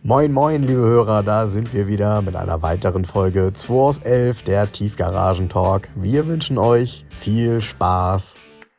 Moin moin liebe Hörer, da sind wir wieder mit einer weiteren Folge 2 aus 11, der Tiefgaragen-Talk. Wir wünschen euch viel Spaß.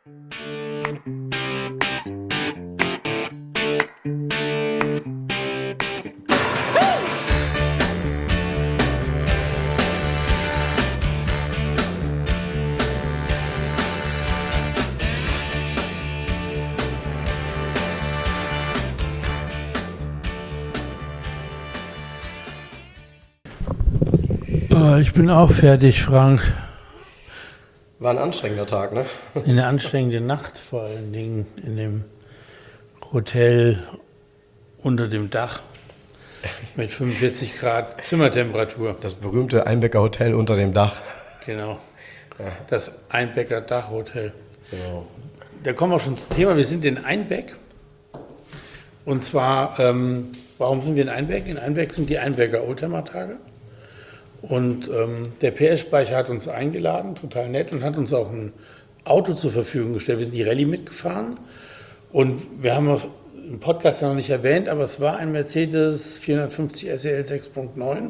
Ich bin auch fertig, Frank. War ein anstrengender Tag, ne? Eine anstrengende Nacht vor allen Dingen in dem Hotel unter dem Dach mit 45 Grad Zimmertemperatur. Das berühmte Einbecker Hotel unter dem Dach. Genau, das Einbecker Dachhotel. Genau. Da kommen wir schon zum Thema. Wir sind in Einbeck. Und zwar, warum sind wir in Einbeck? In Einbeck sind die Einbecker Oldtimer-Tage. Und der PS-Speicher hat uns eingeladen, total nett, und hat uns auch ein Auto zur Verfügung gestellt. Wir sind die Rallye mitgefahren und wir haben im Podcast ja noch nicht erwähnt, aber es war ein Mercedes 450 SEL 6.9.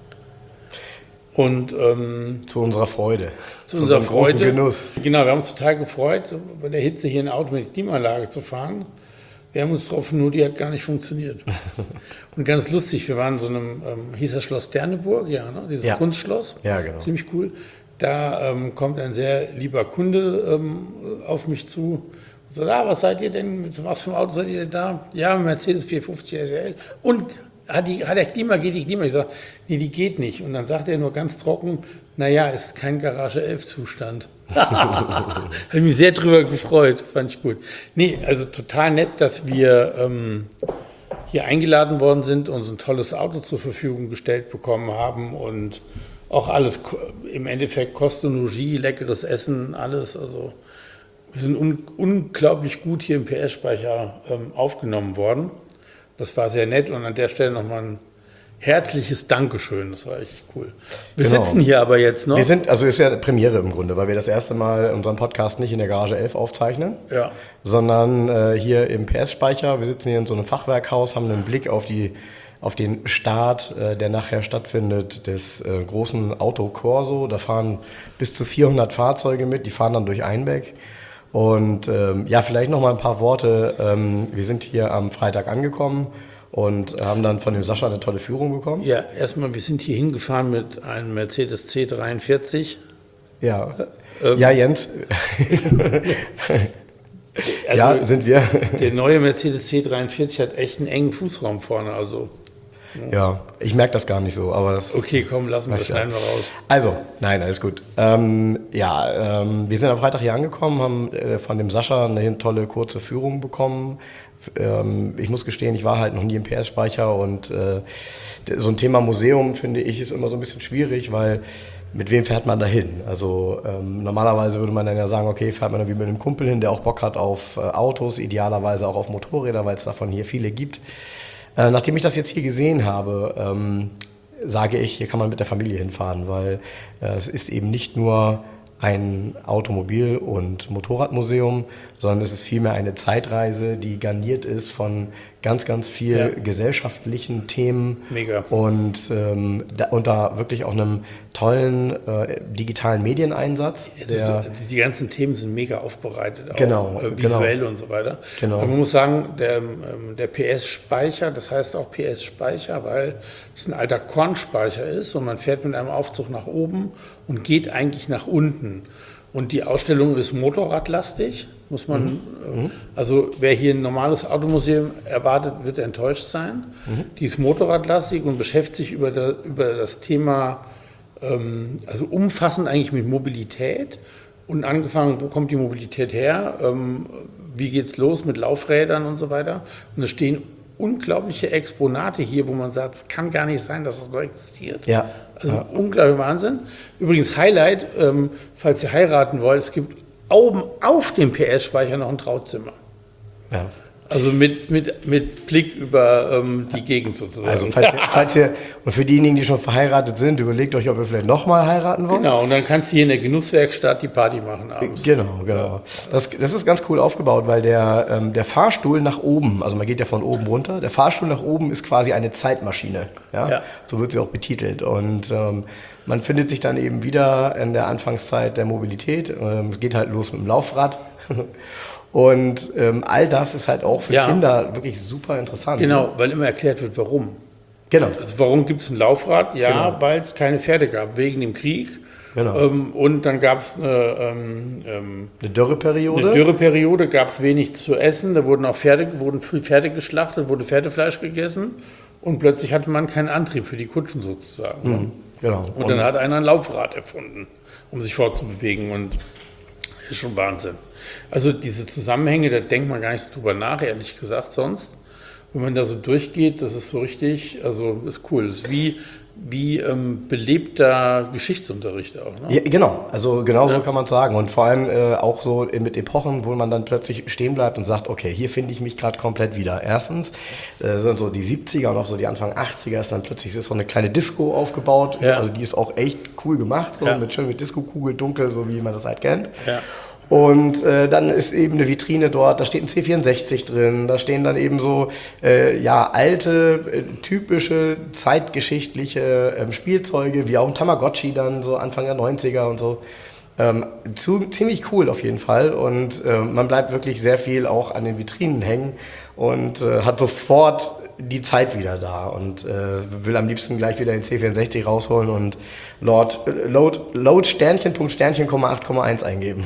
Und zu unserer Freude. Zu unserer Freude. Großen Genuss. Genau, wir haben uns total gefreut, bei der Hitze hier ein Auto mit Klimaanlage zu fahren. Wir haben uns drauf, nur die hat gar nicht funktioniert. Und ganz lustig, wir waren in so einem, hieß das Schloss Derneburg, ja, ne? Dieses Kunstschloss. Ja, genau. Ziemlich cool. Da kommt ein sehr lieber Kunde auf mich zu und sagt, was seid ihr denn, mit was für einem Auto seid ihr denn da? Ja, Mercedes 450 SL. Und hat der Klima, geht die Klima? Ich sage, nee, die geht nicht. Und dann sagt er nur ganz trocken, naja, ist kein Garage 11 Zustand. Habe ich mich sehr drüber gefreut, fand ich gut. Nee, also total nett, dass wir hier eingeladen worden sind, uns ein tolles Auto zur Verfügung gestellt bekommen haben und auch alles im Endeffekt Kost und Logis, leckeres Essen, alles. Also wir sind unglaublich gut hier im PS-Speicher aufgenommen worden. Das war sehr nett und an der Stelle nochmal ein herzliches Dankeschön, das war echt cool. Wir sitzen hier aber jetzt noch. Wir sind, also ist ja Premiere im Grunde, weil wir das erste Mal unseren Podcast nicht in der Garage 11 aufzeichnen, sondern hier im PS-Speicher. Wir sitzen hier in so einem Fachwerkhaus, haben einen Blick auf den Start, der nachher stattfindet, des großen Autokorso. Da fahren bis zu 400 Fahrzeuge mit, die fahren dann durch Einbeck. Und vielleicht noch mal ein paar Worte. Wir sind hier am Freitag angekommen und haben dann von dem Sascha eine tolle Führung bekommen. Ja, erstmal, wir sind hier hingefahren mit einem Mercedes C43. Ja, ja Jens. Ja, sind wir. Der neue Mercedes C43 hat echt einen engen Fußraum vorne, also... Ja, ich merke das gar nicht so, aber das... Okay, komm, lassen wir das schneiden wir raus. Also, nein, alles gut. Wir sind am Freitag hier angekommen, haben von dem Sascha eine tolle kurze Führung bekommen. Ich muss gestehen, ich war halt noch nie im PS-Speicher und so ein Thema Museum, finde ich, ist immer so ein bisschen schwierig, weil mit wem fährt man da hin? Also normalerweise würde man dann ja sagen, okay, fährt man dann wie mit einem Kumpel hin, der auch Bock hat auf Autos, idealerweise auch auf Motorräder, weil es davon hier viele gibt. Nachdem ich das jetzt hier gesehen habe, sage ich, hier kann man mit der Familie hinfahren, weil es ist eben nicht nur ein Automobil- und Motorradmuseum, sondern es ist vielmehr eine Zeitreise, die garniert ist von ganz, ganz viel gesellschaftlichen Themen. Mega. Und unter wirklich auch einem tollen digitalen Medieneinsatz. Die ganzen Themen sind mega aufbereitet, auch genau, visuell und so weiter. Genau. Aber man muss sagen, der PS-Speicher, das heißt auch PS-Speicher, weil es ein alter Kornspeicher ist und man fährt mit einem Aufzug nach oben und geht eigentlich nach unten. Und die Ausstellung ist motorradlastig, muss man, also wer hier ein normales Automuseum erwartet, wird enttäuscht sein. Die ist motorradlastig und beschäftigt sich über das Thema, also umfassend eigentlich mit Mobilität und angefangen, wo kommt die Mobilität her, wie geht's los mit Laufrädern und so weiter. Und es stehen unglaubliche Exponate hier, wo man sagt, es kann gar nicht sein, dass das noch existiert. Ja. Also unglaublicher Wahnsinn. Übrigens Highlight, falls ihr heiraten wollt, es gibt oben auf dem PS-Speicher noch ein Trauzimmer. Ja. Also mit Blick über die Gegend sozusagen. Also falls ihr, und für diejenigen, die schon verheiratet sind, überlegt euch, ob ihr vielleicht nochmal heiraten wollt. Genau, und dann kannst du hier in der Genusswerkstatt die Party machen abends. Genau. Das ist ganz cool aufgebaut, weil der Fahrstuhl nach oben, also man geht ja von oben runter, der Fahrstuhl nach oben ist quasi eine Zeitmaschine. Ja? So wird sie auch betitelt. Und man findet sich dann eben wieder in der Anfangszeit der Mobilität. Es geht halt los mit dem Laufrad. Und all das ist halt auch für Kinder wirklich super interessant. Genau, weil immer erklärt wird, warum. Genau. Also warum gibt es ein Laufrad? Ja, weil es keine Pferde gab, wegen dem Krieg. Genau. Und dann gab es eine Dürreperiode. Eine Dürreperiode, gab es wenig zu essen. Da wurden viel Pferde geschlachtet, wurde Pferdefleisch gegessen. Und plötzlich hatte man keinen Antrieb für die Kutschen sozusagen. Genau. Und dann hat einer ein Laufrad erfunden, um sich fortzubewegen. Und das ist schon Wahnsinn. Also diese Zusammenhänge, da denkt man gar nicht so drüber nach, ehrlich gesagt, sonst. Wenn man da so durchgeht, das ist so richtig, also ist cool. Das ist wie belebter Geschichtsunterricht auch. Ne? Ja, genau, also genau so kann man es sagen. Und vor allem auch so mit Epochen, wo man dann plötzlich stehen bleibt und sagt, okay, hier finde ich mich gerade komplett wieder. Erstens sind so die 70er und auch so die Anfang 80er ist dann plötzlich so eine kleine Disco aufgebaut. Ja. Also die ist auch echt cool gemacht, so mit Disco-Kugel, dunkel, so wie man das halt kennt. Ja. Und dann ist eben eine Vitrine dort, da steht ein C64 drin, da stehen dann eben so alte, typische, zeitgeschichtliche Spielzeuge, wie auch ein Tamagotchi dann so Anfang der 90er und so. Ziemlich cool auf jeden Fall und man bleibt wirklich sehr viel auch an den Vitrinen hängen und hat sofort die Zeit wieder da und will am liebsten gleich wieder den C64 rausholen und Load Sternchen, Punkt Sternchen, 8,1 eingeben.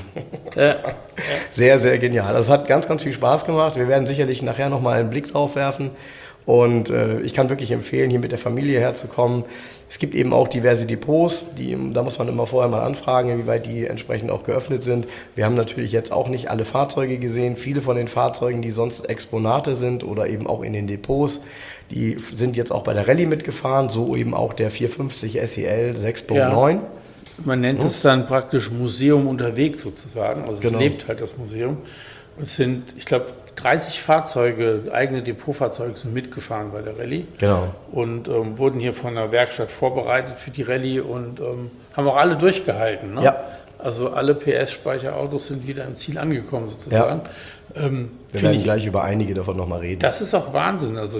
Sehr, sehr genial. Das hat ganz, ganz viel Spaß gemacht. Wir werden sicherlich nachher nochmal einen Blick drauf werfen. Und ich kann wirklich empfehlen, hier mit der Familie herzukommen. Es gibt eben auch diverse Depots, da muss man immer vorher mal anfragen, inwieweit die entsprechend auch geöffnet sind. Wir haben natürlich jetzt auch nicht alle Fahrzeuge gesehen. Viele von den Fahrzeugen, die sonst Exponate sind oder eben auch in den Depots, die sind jetzt auch bei der Rallye mitgefahren, so eben auch der 450 SEL 6.9. Ja. Man nennt es dann praktisch Museum unterwegs sozusagen. Also genau. Es lebt halt das Museum. Es sind, ich glaube, 30 Fahrzeuge, eigene Depotfahrzeuge sind mitgefahren bei der Rallye. Genau. Und wurden hier von der Werkstatt vorbereitet für die Rallye und haben auch alle durchgehalten. Ne? Ja. Also alle PS-Speicherautos sind wieder im Ziel angekommen sozusagen. Ja. Wir werden gleich über einige davon nochmal reden. Das ist auch Wahnsinn. Also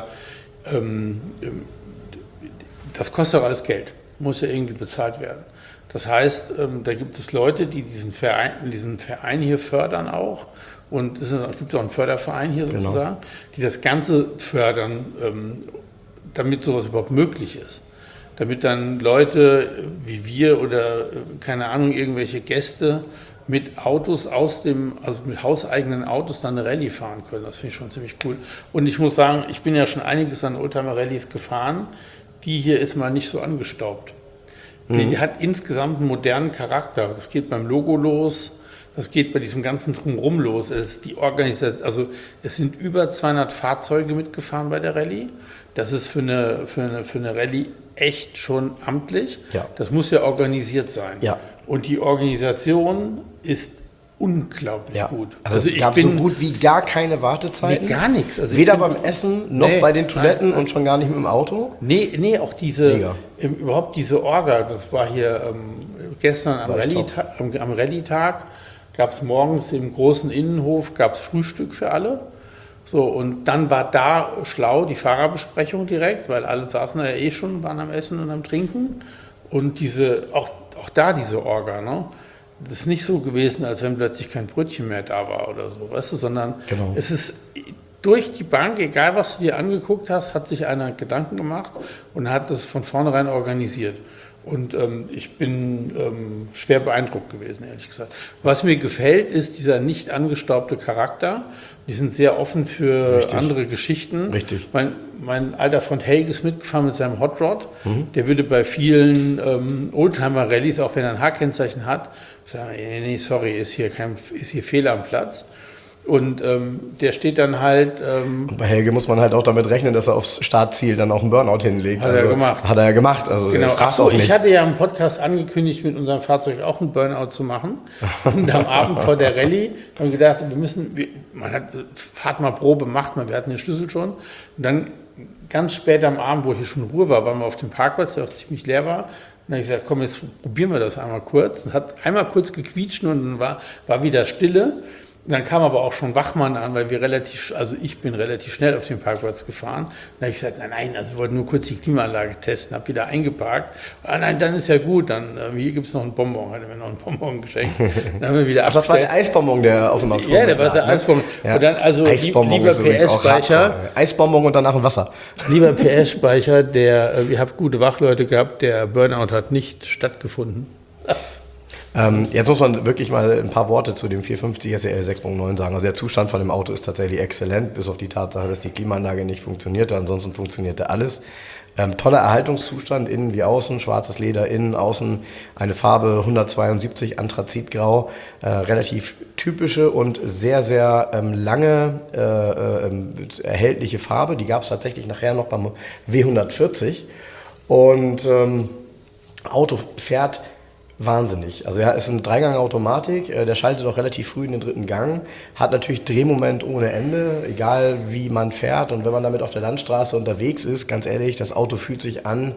das kostet auch alles Geld. Muss ja irgendwie bezahlt werden. Das heißt, da gibt es Leute, die diesen Verein hier fördern auch. Und es gibt auch einen Förderverein hier sozusagen, die das Ganze fördern, damit sowas überhaupt möglich ist. Damit dann Leute wie wir oder, keine Ahnung, irgendwelche Gäste mit Autos mit hauseigenen Autos dann eine Rallye fahren können. Das finde ich schon ziemlich cool. Und ich muss sagen, ich bin ja schon einiges an Oldtimer-Rallyes gefahren. Die hier ist mal nicht so angestaubt. Die hat insgesamt einen modernen Charakter. Das geht beim Logo los, das geht bei diesem ganzen Drumherum los. Es ist die Organisation, also es sind über 200 Fahrzeuge mitgefahren bei der Rallye. Das ist für eine Rallye echt schon amtlich. Ja. Das muss ja organisiert sein. Ja. Und die Organisation ist unglaublich gut. Also es gab so gut wie gar keine Wartezeiten. Gar nichts. Also weder beim Essen noch bei den Toiletten und schon gar nicht mit dem Auto. Nee, auch überhaupt diese Orga, das war hier gestern am Rallye-Tag, gab es morgens im großen Innenhof, gab es Frühstück für alle. So, und dann war da schlau die Fahrerbesprechung direkt, weil alle saßen da ja schon, waren am Essen und am Trinken. Und auch da diese Orga, ne? Das ist nicht so gewesen, als wenn plötzlich kein Brötchen mehr da war oder so, weißt du, sondern es ist durch die Bank, egal was du dir angeguckt hast, hat sich einer Gedanken gemacht und hat das von vornherein organisiert. Und ich bin schwer beeindruckt gewesen, ehrlich gesagt. Was mir gefällt, ist dieser nicht angestaubte Charakter. Die sind sehr offen für andere Geschichten. Richtig. Mein alter Freund Helge ist mitgefahren mit seinem Hot Rod. Der würde bei vielen Oldtimer-Rallyes, auch wenn er ein H-Kennzeichen hat, sagen, nee, sorry, ist hier Fehler am Platz. Und der steht dann halt... Und bei Helge muss man halt auch damit rechnen, dass er aufs Startziel dann auch einen Burnout hinlegt. Hat er gemacht. Hat er ja gemacht. Also genau. Achso, ich hatte ja im Podcast angekündigt, mit unserem Fahrzeug auch einen Burnout zu machen. Und am Abend vor der Rallye haben wir gedacht, man hat Fahrtmalprobe gemacht, wir hatten den Schlüssel schon. Und dann ganz spät am Abend, wo hier schon Ruhe war, waren wir auf dem Parkplatz, der auch ziemlich leer war. Und dann habe ich gesagt, komm, jetzt probieren wir das einmal kurz. Und hat einmal kurz gequietscht und dann war wieder Stille. Dann kam aber auch schon Wachmann an, weil ich bin relativ schnell auf den Parkplatz gefahren. Dann habe ich gesagt, nein, also wir wollten nur kurz die Klimaanlage testen, habe wieder eingeparkt. Nein, dann ist ja gut, dann hier gibt es noch einen Bonbon, hat er mir noch einen Bonbon geschenkt. Dann haben wir wieder das war der Eisbonbon, der auf dem Auto Ja, der war der Eisbonbon. Ja. Und dann also lieber PS-Speicher. Eisbonbon und danach ein Wasser. Lieber PS-Speicher, ihr habt gute Wachleute gehabt, der Burnout hat nicht stattgefunden. Jetzt muss man wirklich mal ein paar Worte zu dem 450 SEL 6.9 sagen. Also der Zustand von dem Auto ist tatsächlich exzellent, bis auf die Tatsache, dass die Klimaanlage nicht funktionierte. Ansonsten funktionierte alles. Toller Erhaltungszustand, innen wie außen, schwarzes Leder, innen, außen, eine Farbe 172, Anthrazitgrau, relativ typische und sehr, sehr lange erhältliche Farbe. Die gab es tatsächlich nachher noch beim W140 und Auto fährt wahnsinnig. Also ja, ist eine Dreigang-Automatik, der schaltet auch relativ früh in den dritten Gang, hat natürlich Drehmoment ohne Ende, egal wie man fährt und wenn man damit auf der Landstraße unterwegs ist, ganz ehrlich, das Auto fühlt sich an.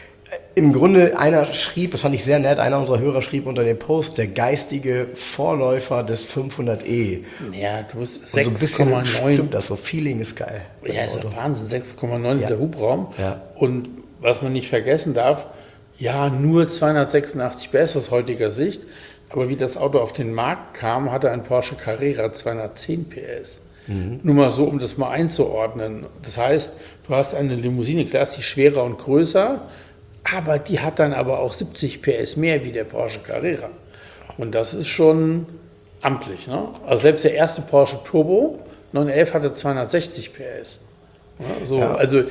Im Grunde, einer schrieb, das fand ich sehr nett, einer unserer Hörer schrieb unter dem Post, der geistige Vorläufer des 500e. Ja, du hast 6,9. So stimmt das, so Feeling ist geil. Ja, ist ja Wahnsinn, 6,9 Liter Hubraum. Ja. Und was man nicht vergessen darf, ja, nur 286 PS aus heutiger Sicht, aber wie das Auto auf den Markt kam, hatte ein Porsche Carrera 210 PS. Nur mal so, um das mal einzuordnen. Das heißt, du hast eine Limousine, klar ist die schwerer und größer, aber die hat dann aber auch 70 PS mehr wie der Porsche Carrera. Und das ist schon amtlich. Ne? Also selbst der erste Porsche Turbo 911 hatte 260 PS. Ja, so, ja. Also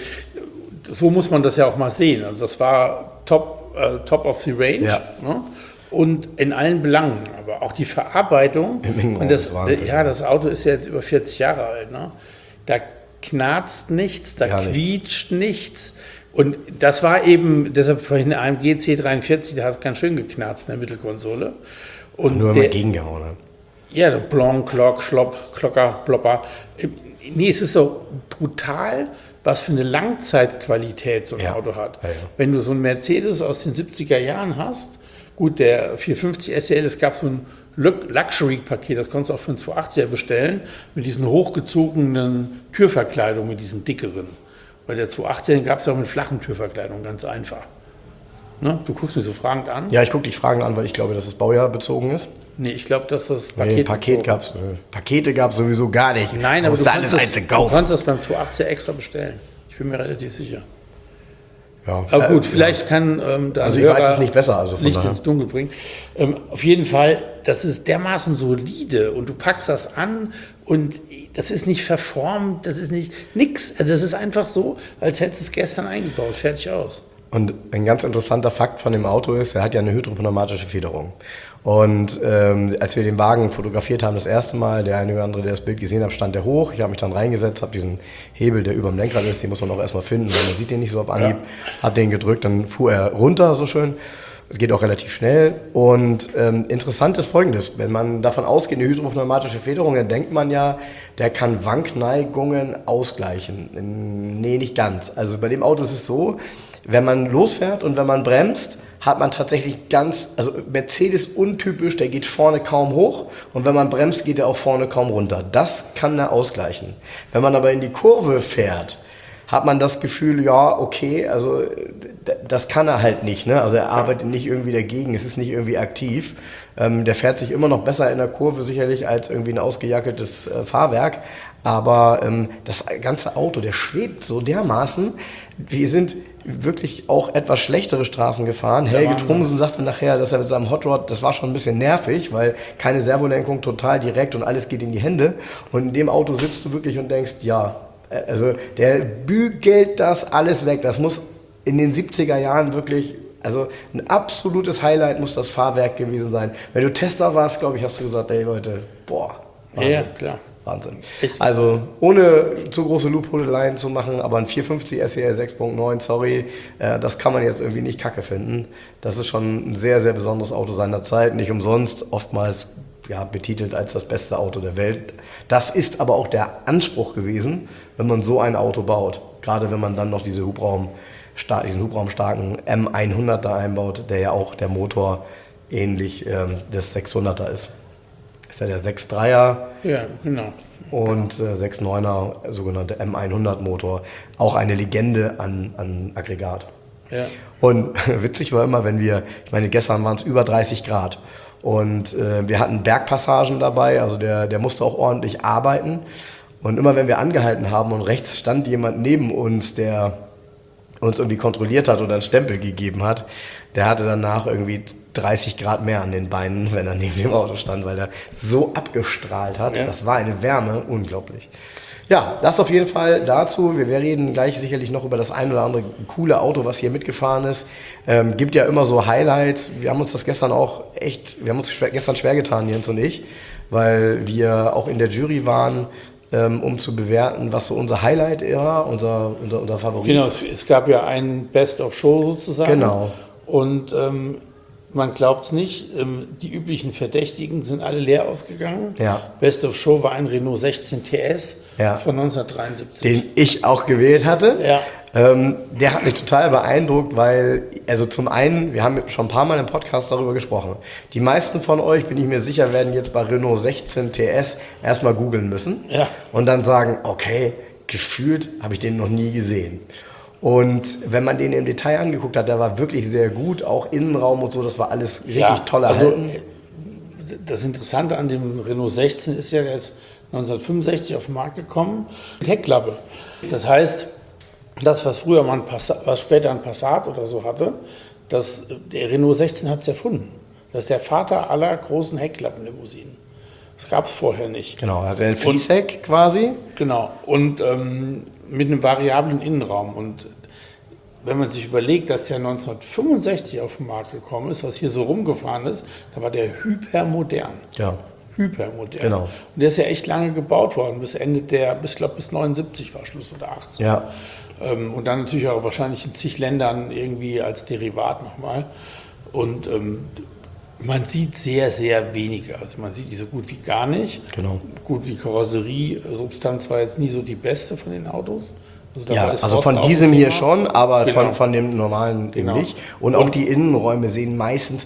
so muss man das ja auch mal sehen. Also das war top of the range, ja. Ne? Und in allen Belangen, aber auch die Verarbeitung. Und das Auto ist ja jetzt über 40 Jahre alt. Ne? Da knarzt nichts, da quietscht nichts. Und das war eben, deshalb vorhin der AMG C43, der hat ganz schön geknarzt in der Mittelkonsole. Und nur immer gegengehauen. Ne? Ja, Blon, Klock, Schlopp, Klocker, Plopper. Nee, es ist so brutal, was für eine Langzeitqualität so ein Auto hat. Ja, ja. Wenn du so einen Mercedes aus den 70er Jahren hast, gut, der 450 SEL, es gab so ein Luxury-Paket, das konntest du auch für einen 280er bestellen, mit diesen hochgezogenen Türverkleidungen, mit diesen dickeren. Bei der 280er gab es auch mit flachen Türverkleidungen, ganz einfach. Ne? Du guckst mich so fragend an. Ja, ich gucke dich fragend an, weil ich glaube, dass das Baujahr bezogen ist. Nee, ich glaube, dass das Paket gab's. Pakete gab es sowieso gar nicht. Nein, aber du konntest das beim 280er extra bestellen. Ich bin mir relativ sicher. Ja. Aber gut, vielleicht kann also ich weiß es nicht besser. Also Licht ins Dunkel bringen. Auf jeden Fall, das ist dermaßen solide und du packst das an und das ist nicht verformt, das ist nicht nix. Also das ist einfach so, als hättest du es gestern eingebaut, fertig aus. Und ein ganz interessanter Fakt von dem Auto ist, er hat ja eine hydropneumatische Federung. Und als wir den Wagen fotografiert haben das erste Mal, der eine oder andere, der das Bild gesehen hat, stand der hoch. Ich habe mich dann reingesetzt, habe diesen Hebel, der über dem Lenkrad ist, den muss man auch erstmal finden, weil man sieht den nicht so auf Anhieb. Ja. Habe den gedrückt, dann fuhr er runter so schön. Es geht auch relativ schnell. Und interessant ist Folgendes, wenn man davon ausgeht, eine hydropneumatische Federung, dann denkt man ja, der kann Wankneigungen ausgleichen. Nee, nicht ganz. Also bei dem Auto ist es so, wenn man losfährt und wenn man bremst, hat man tatsächlich also Mercedes untypisch, der geht vorne kaum hoch und wenn man bremst, geht er auch vorne kaum runter. Das kann er ausgleichen. Wenn man aber in die Kurve fährt, hat man das Gefühl, ja, okay, also das kann er halt nicht. Ne? Also er arbeitet nicht irgendwie dagegen, es ist nicht irgendwie aktiv. Der fährt sich immer noch besser in der Kurve sicherlich als irgendwie ein ausgejackeltes Fahrwerk. Aber das ganze Auto, der schwebt so dermaßen. Wir sind wirklich auch etwas schlechtere Straßen gefahren. Helge Trumsen sagte nachher, dass er mit seinem Hot Rod, das war schon ein bisschen nervig, weil keine Servolenkung, total direkt und alles geht in die Hände. Und in dem Auto sitzt du wirklich und denkst, ja, also der bügelt das alles weg. Das muss in den 70er Jahren wirklich, also ein absolutes Highlight muss das Fahrwerk gewesen sein. Wenn du Tester warst, glaube ich, hast du gesagt, ey Leute, boah, Wahnsinn. Ja, klar. Wahnsinn. Echt? Also ohne zu große Lobhudeleien zu machen, aber ein 450 SEL 6.9, sorry, das kann man jetzt irgendwie nicht kacke finden. Das ist schon ein sehr, sehr besonderes Auto seiner Zeit. Nicht umsonst, oftmals betitelt als das beste Auto der Welt. Das ist aber auch der Anspruch gewesen, wenn man so ein Auto baut. Gerade wenn man dann noch diesen hubraumstarken M100 da einbaut, der ja auch der Motor ähnlich des 600er ist. Ist ja der 6.3er Ja, genau. und 6.9er sogenannte M100 Motor. Auch eine Legende an Aggregat. Ja. Und witzig war immer, ich meine, gestern waren es über 30 Grad. Und wir hatten Bergpassagen dabei, also der musste auch ordentlich arbeiten. Und immer wenn wir angehalten haben und rechts stand jemand neben uns, der uns irgendwie kontrolliert hat oder einen Stempel gegeben hat, der hatte danach irgendwie 30 Grad mehr an den Beinen, wenn er neben dem Auto stand, weil er so abgestrahlt hat. Ja. Das war eine Wärme, unglaublich. Ja, das auf jeden Fall dazu. Wir reden gleich sicherlich noch über das ein oder andere coole Auto, was hier mitgefahren ist. Gibt ja immer so Highlights. Wir haben uns das gestern gestern schwer getan, Jens und ich, weil wir auch in der Jury waren, um zu bewerten, was so unser Highlight war, unser Favorit. Genau, es gab ja ein Best of Show sozusagen. Genau. Und man glaubt es nicht, die üblichen Verdächtigen sind alle leer ausgegangen. Ja. Best of Show war ein Renault 16 TS ja. von 1973. Den ich auch gewählt hatte. Ja. Der hat mich total beeindruckt, weil, also zum einen, wir haben schon ein paar Mal im Podcast darüber gesprochen. Die meisten von euch, bin ich mir sicher, werden jetzt bei Renault 16 TS erstmal googeln müssen und dann sagen, okay, gefühlt habe ich den noch nie gesehen. Und wenn man den im Detail angeguckt hat, der war wirklich sehr gut, auch Innenraum und so, das war alles richtig toll erhalten. Also, das Interessante an dem Renault 16 ist ja, der ist 1965 auf den Markt gekommen, mit Heckklappe. Das heißt, das, was früher mal was später ein Passat oder so hatte, der Renault 16 hat es erfunden. Das ist der Vater aller großen Heckklappenlimousinen. Das gab es vorher nicht. Genau, er hatte ein Fließheck quasi. Genau, und mit einem variablen Innenraum. Und wenn man sich überlegt, dass der 1965 auf den Markt gekommen ist, was hier so rumgefahren ist, da war der hypermodern. Ja. Hypermodern. Genau. Und der ist ja echt lange gebaut worden, bis 79 war Schluss oder 80. Ja. Und dann natürlich auch wahrscheinlich in zig Ländern irgendwie als Derivat nochmal. Und man sieht sehr, sehr wenige. Also man sieht die so gut wie gar nicht. Genau. Gut, die Karosseriesubstanz war jetzt nie so die beste von den Autos. Also von diesem hier schon, aber von dem normalen eben nicht. Und auch die Innenräume sehen meistens,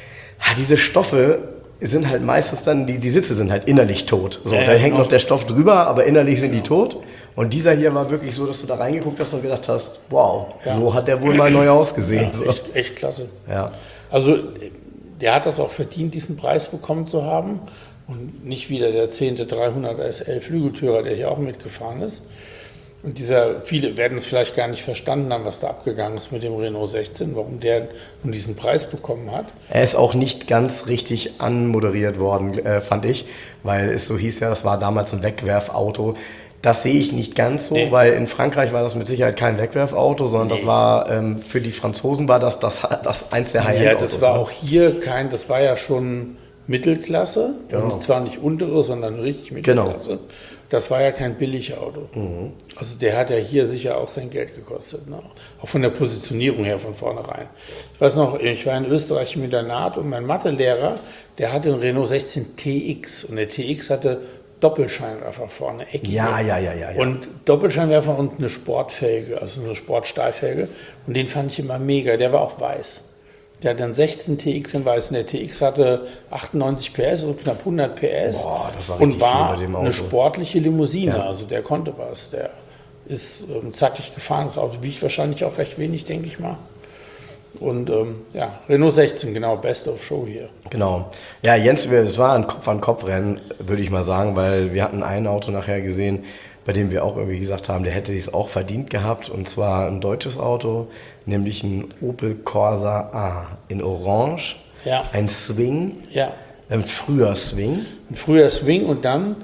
diese Stoffe sind halt meistens dann, die Sitze sind halt innerlich tot. So, da hängt noch der Stoff drüber, aber innerlich sind die tot. Und dieser hier war wirklich so, dass du da reingeguckt hast und gedacht hast, wow, so hat der wohl mal neu ausgesehen. Ja, echt klasse. Ja. Also der hat das auch verdient, diesen Preis bekommen zu haben. Und nicht wieder der 10. 300er SL Flügeltürer, der hier auch mitgefahren ist. Und viele werden es vielleicht gar nicht verstanden haben, was da abgegangen ist mit dem Renault 16, warum der nun diesen Preis bekommen hat. Er ist auch nicht ganz richtig anmoderiert worden, fand ich, weil es so hieß ja, das war damals ein Wegwerfauto. Das sehe ich nicht ganz so, weil in Frankreich war das mit Sicherheit kein Wegwerfauto, sondern das war, für die Franzosen war das eins der High-End-Autos. Ja, das war auch hier das war ja schon Mittelklasse, und zwar nicht untere, sondern richtig Mittelklasse. Genau. Das war ja kein Billigauto. Mhm. Also der hat ja hier sicher auch sein Geld gekostet, ne? Auch von der Positionierung her von vornherein. Ich weiß noch, ich war in Österreich im Internat und mein Mathelehrer, der hatte einen Renault 16 TX und der TX hatte Doppelscheinwerfer vorne, eckig. Ja. Und Doppelscheinwerfer und eine Sportfelge, also eine Sportstahlfelge. Und den fand ich immer mega, der war auch weiß. Der hat dann 16 TX in weiß und der TX hatte 98 PS, also knapp 100 PS. Boah, das war und war viel bei dem Auto. Eine sportliche Limousine, also der konnte was. Der ist zackig gefahren, das Auto wiegt wahrscheinlich auch recht wenig, denke ich mal. Und Renault 16, genau, Best of Show hier. Genau. Ja, Jens, es war ein Kopf-an-Kopf-Rennen, würde ich mal sagen, weil wir hatten ein Auto nachher gesehen, bei dem wir auch irgendwie gesagt haben, der hätte es auch verdient gehabt. Und zwar ein deutsches Auto, nämlich ein Opel Corsa A in Orange. Ja. Ein Swing. Ja. Ein früher Swing. Ein früher Swing und dann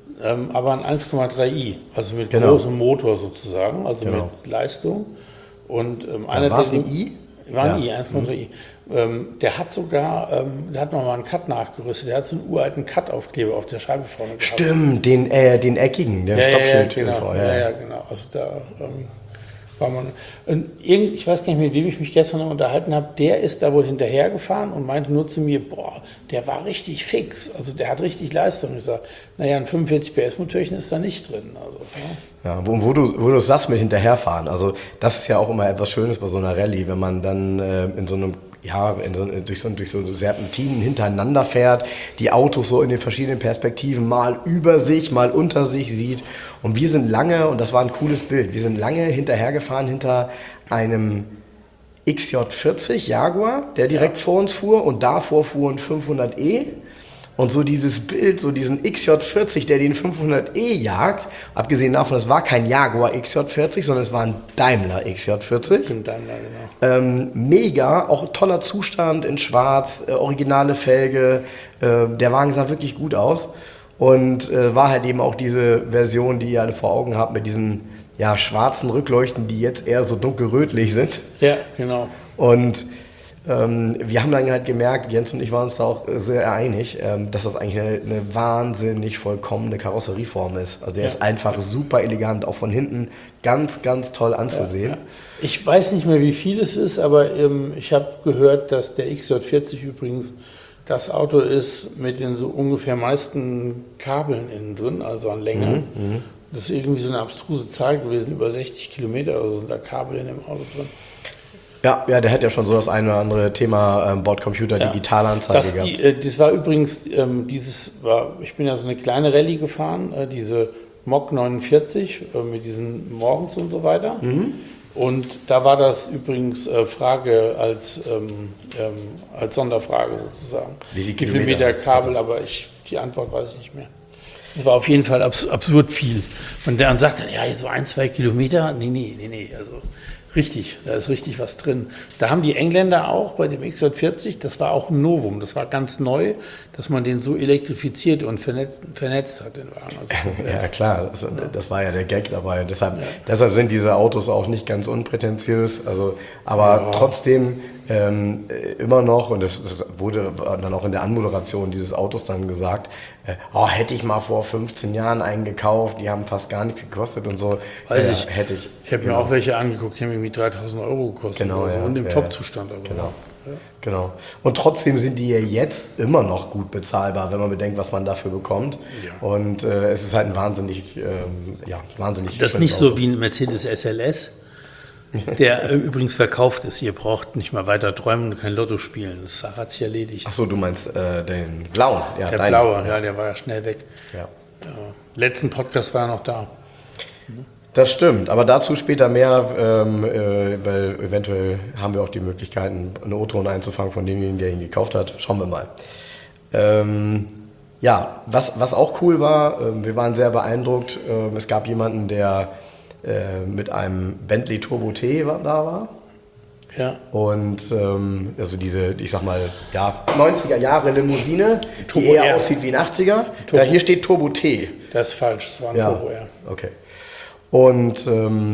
aber ein 1,3i, also mit großem Motor sozusagen, also mit Leistung. Und war es ein I? War ein I, 1,3i. Der hat sogar, der hat mal einen Cut nachgerüstet. Der hat so einen uralten Cut-Aufkleber auf der Scheibe vorne gehabt. Stimmt, den eckigen, der Stoppschild. Genau. Genau. Also da war man. Ich weiß gar nicht, mit wem ich mich gestern noch unterhalten habe. Der ist da wohl hinterhergefahren und meinte nur zu mir, boah, der war richtig fix. Also der hat richtig Leistung. Ich sage, naja, ein 45 PS Motörchen ist da nicht drin. Also, ja, wo du sagst mit hinterherfahren, also das ist ja auch immer etwas Schönes bei so einer Rallye, wenn man dann in so einem durch so Serpentinen hintereinander fährt, die Autos so in den verschiedenen Perspektiven mal über sich, mal unter sich sieht. Und wir sind lange, und das war ein cooles Bild, wir sind lange hinterhergefahren hinter einem XJ40 Jaguar, der direkt vor uns fuhr, und davor fuhr ein 500e. Und so dieses Bild, so diesen XJ40, der den 500e jagt, abgesehen davon, es war kein Jaguar XJ40, sondern es war ein Daimler XJ40. Ein Daimler, genau. Mega, auch toller Zustand in schwarz, originale Felge. Der Wagen sah wirklich gut aus. Und war halt eben auch diese Version, die ihr alle vor Augen habt, mit diesen schwarzen Rückleuchten, die jetzt eher so dunkelrötlich sind. Ja, genau. Und wir haben dann halt gemerkt, Jens und ich waren uns da auch sehr einig, dass das eigentlich eine wahnsinnig vollkommene Karosserieform ist. Also der ist einfach super elegant, auch von hinten ganz, ganz toll anzusehen. Ja. Ich weiß nicht mehr, wie viel es ist, aber ich habe gehört, dass der XJ40 übrigens das Auto ist mit den so ungefähr meisten Kabeln innen drin, also an Länge. Das ist irgendwie so eine abstruse Zahl gewesen, über 60 Kilometer, also sind da Kabel in dem Auto drin. Ja, der hat ja schon so das eine oder andere Thema Bordcomputer, Digitalanzeige gehabt. Das war übrigens, ich bin ja so eine kleine Rallye gefahren, diese Mok 49 mit diesen Morgens und so weiter. Und da war das übrigens Frage als Sonderfrage sozusagen. Wie viel Kilometer Kabel, aber die Antwort weiß ich nicht mehr. Das war auf jeden Fall absurd viel. Und der dann sagte, ja, so 1-2 Kilometer, nee, also richtig, da ist richtig was drin. Da haben die Engländer auch bei dem XJ40, das war auch ein Novum, das war ganz neu, dass man den so elektrifiziert und vernetzt hat, den Wagen. Also, ja klar, das war ja der Gag dabei. Deshalb sind diese Autos auch nicht ganz unprätentiös, aber trotzdem immer noch, und das wurde dann auch in der Anmoderation dieses Autos dann gesagt, hätte ich mal vor 15 Jahren einen gekauft, die haben fast gar nichts gekostet und so. Hätte ich. Ich habe mir auch welche angeguckt, die haben irgendwie 3.000 € gekostet. Genau, und im Top-Zustand. Genau. Und trotzdem sind die ja jetzt immer noch gut bezahlbar, wenn man bedenkt, was man dafür bekommt. Ja. Und es ist halt ein wahnsinnig Das ist nicht so wie ein Mercedes SLS, der übrigens verkauft ist. Ihr braucht nicht mal weiter träumen und kein Lotto spielen. Das hat sich erledigt. Ach so, du meinst den blauen? Ja, der blaue, der war ja schnell weg. Ja. Letzten Podcast war er noch da. Das stimmt, aber dazu später mehr, weil eventuell haben wir auch die Möglichkeiten, eine O-Ton einzufangen von demjenigen, der ihn gekauft hat. Schauen wir mal. Was auch cool war, wir waren sehr beeindruckt. Es gab jemanden, der mit einem Bentley Turbo T da war. Ja. Und also diese, ich sag mal, 90er Jahre Limousine, die eher aussieht wie ein 80er. Ja, hier steht Turbo T. Das ist falsch, es war ein Turbo R. Okay. Und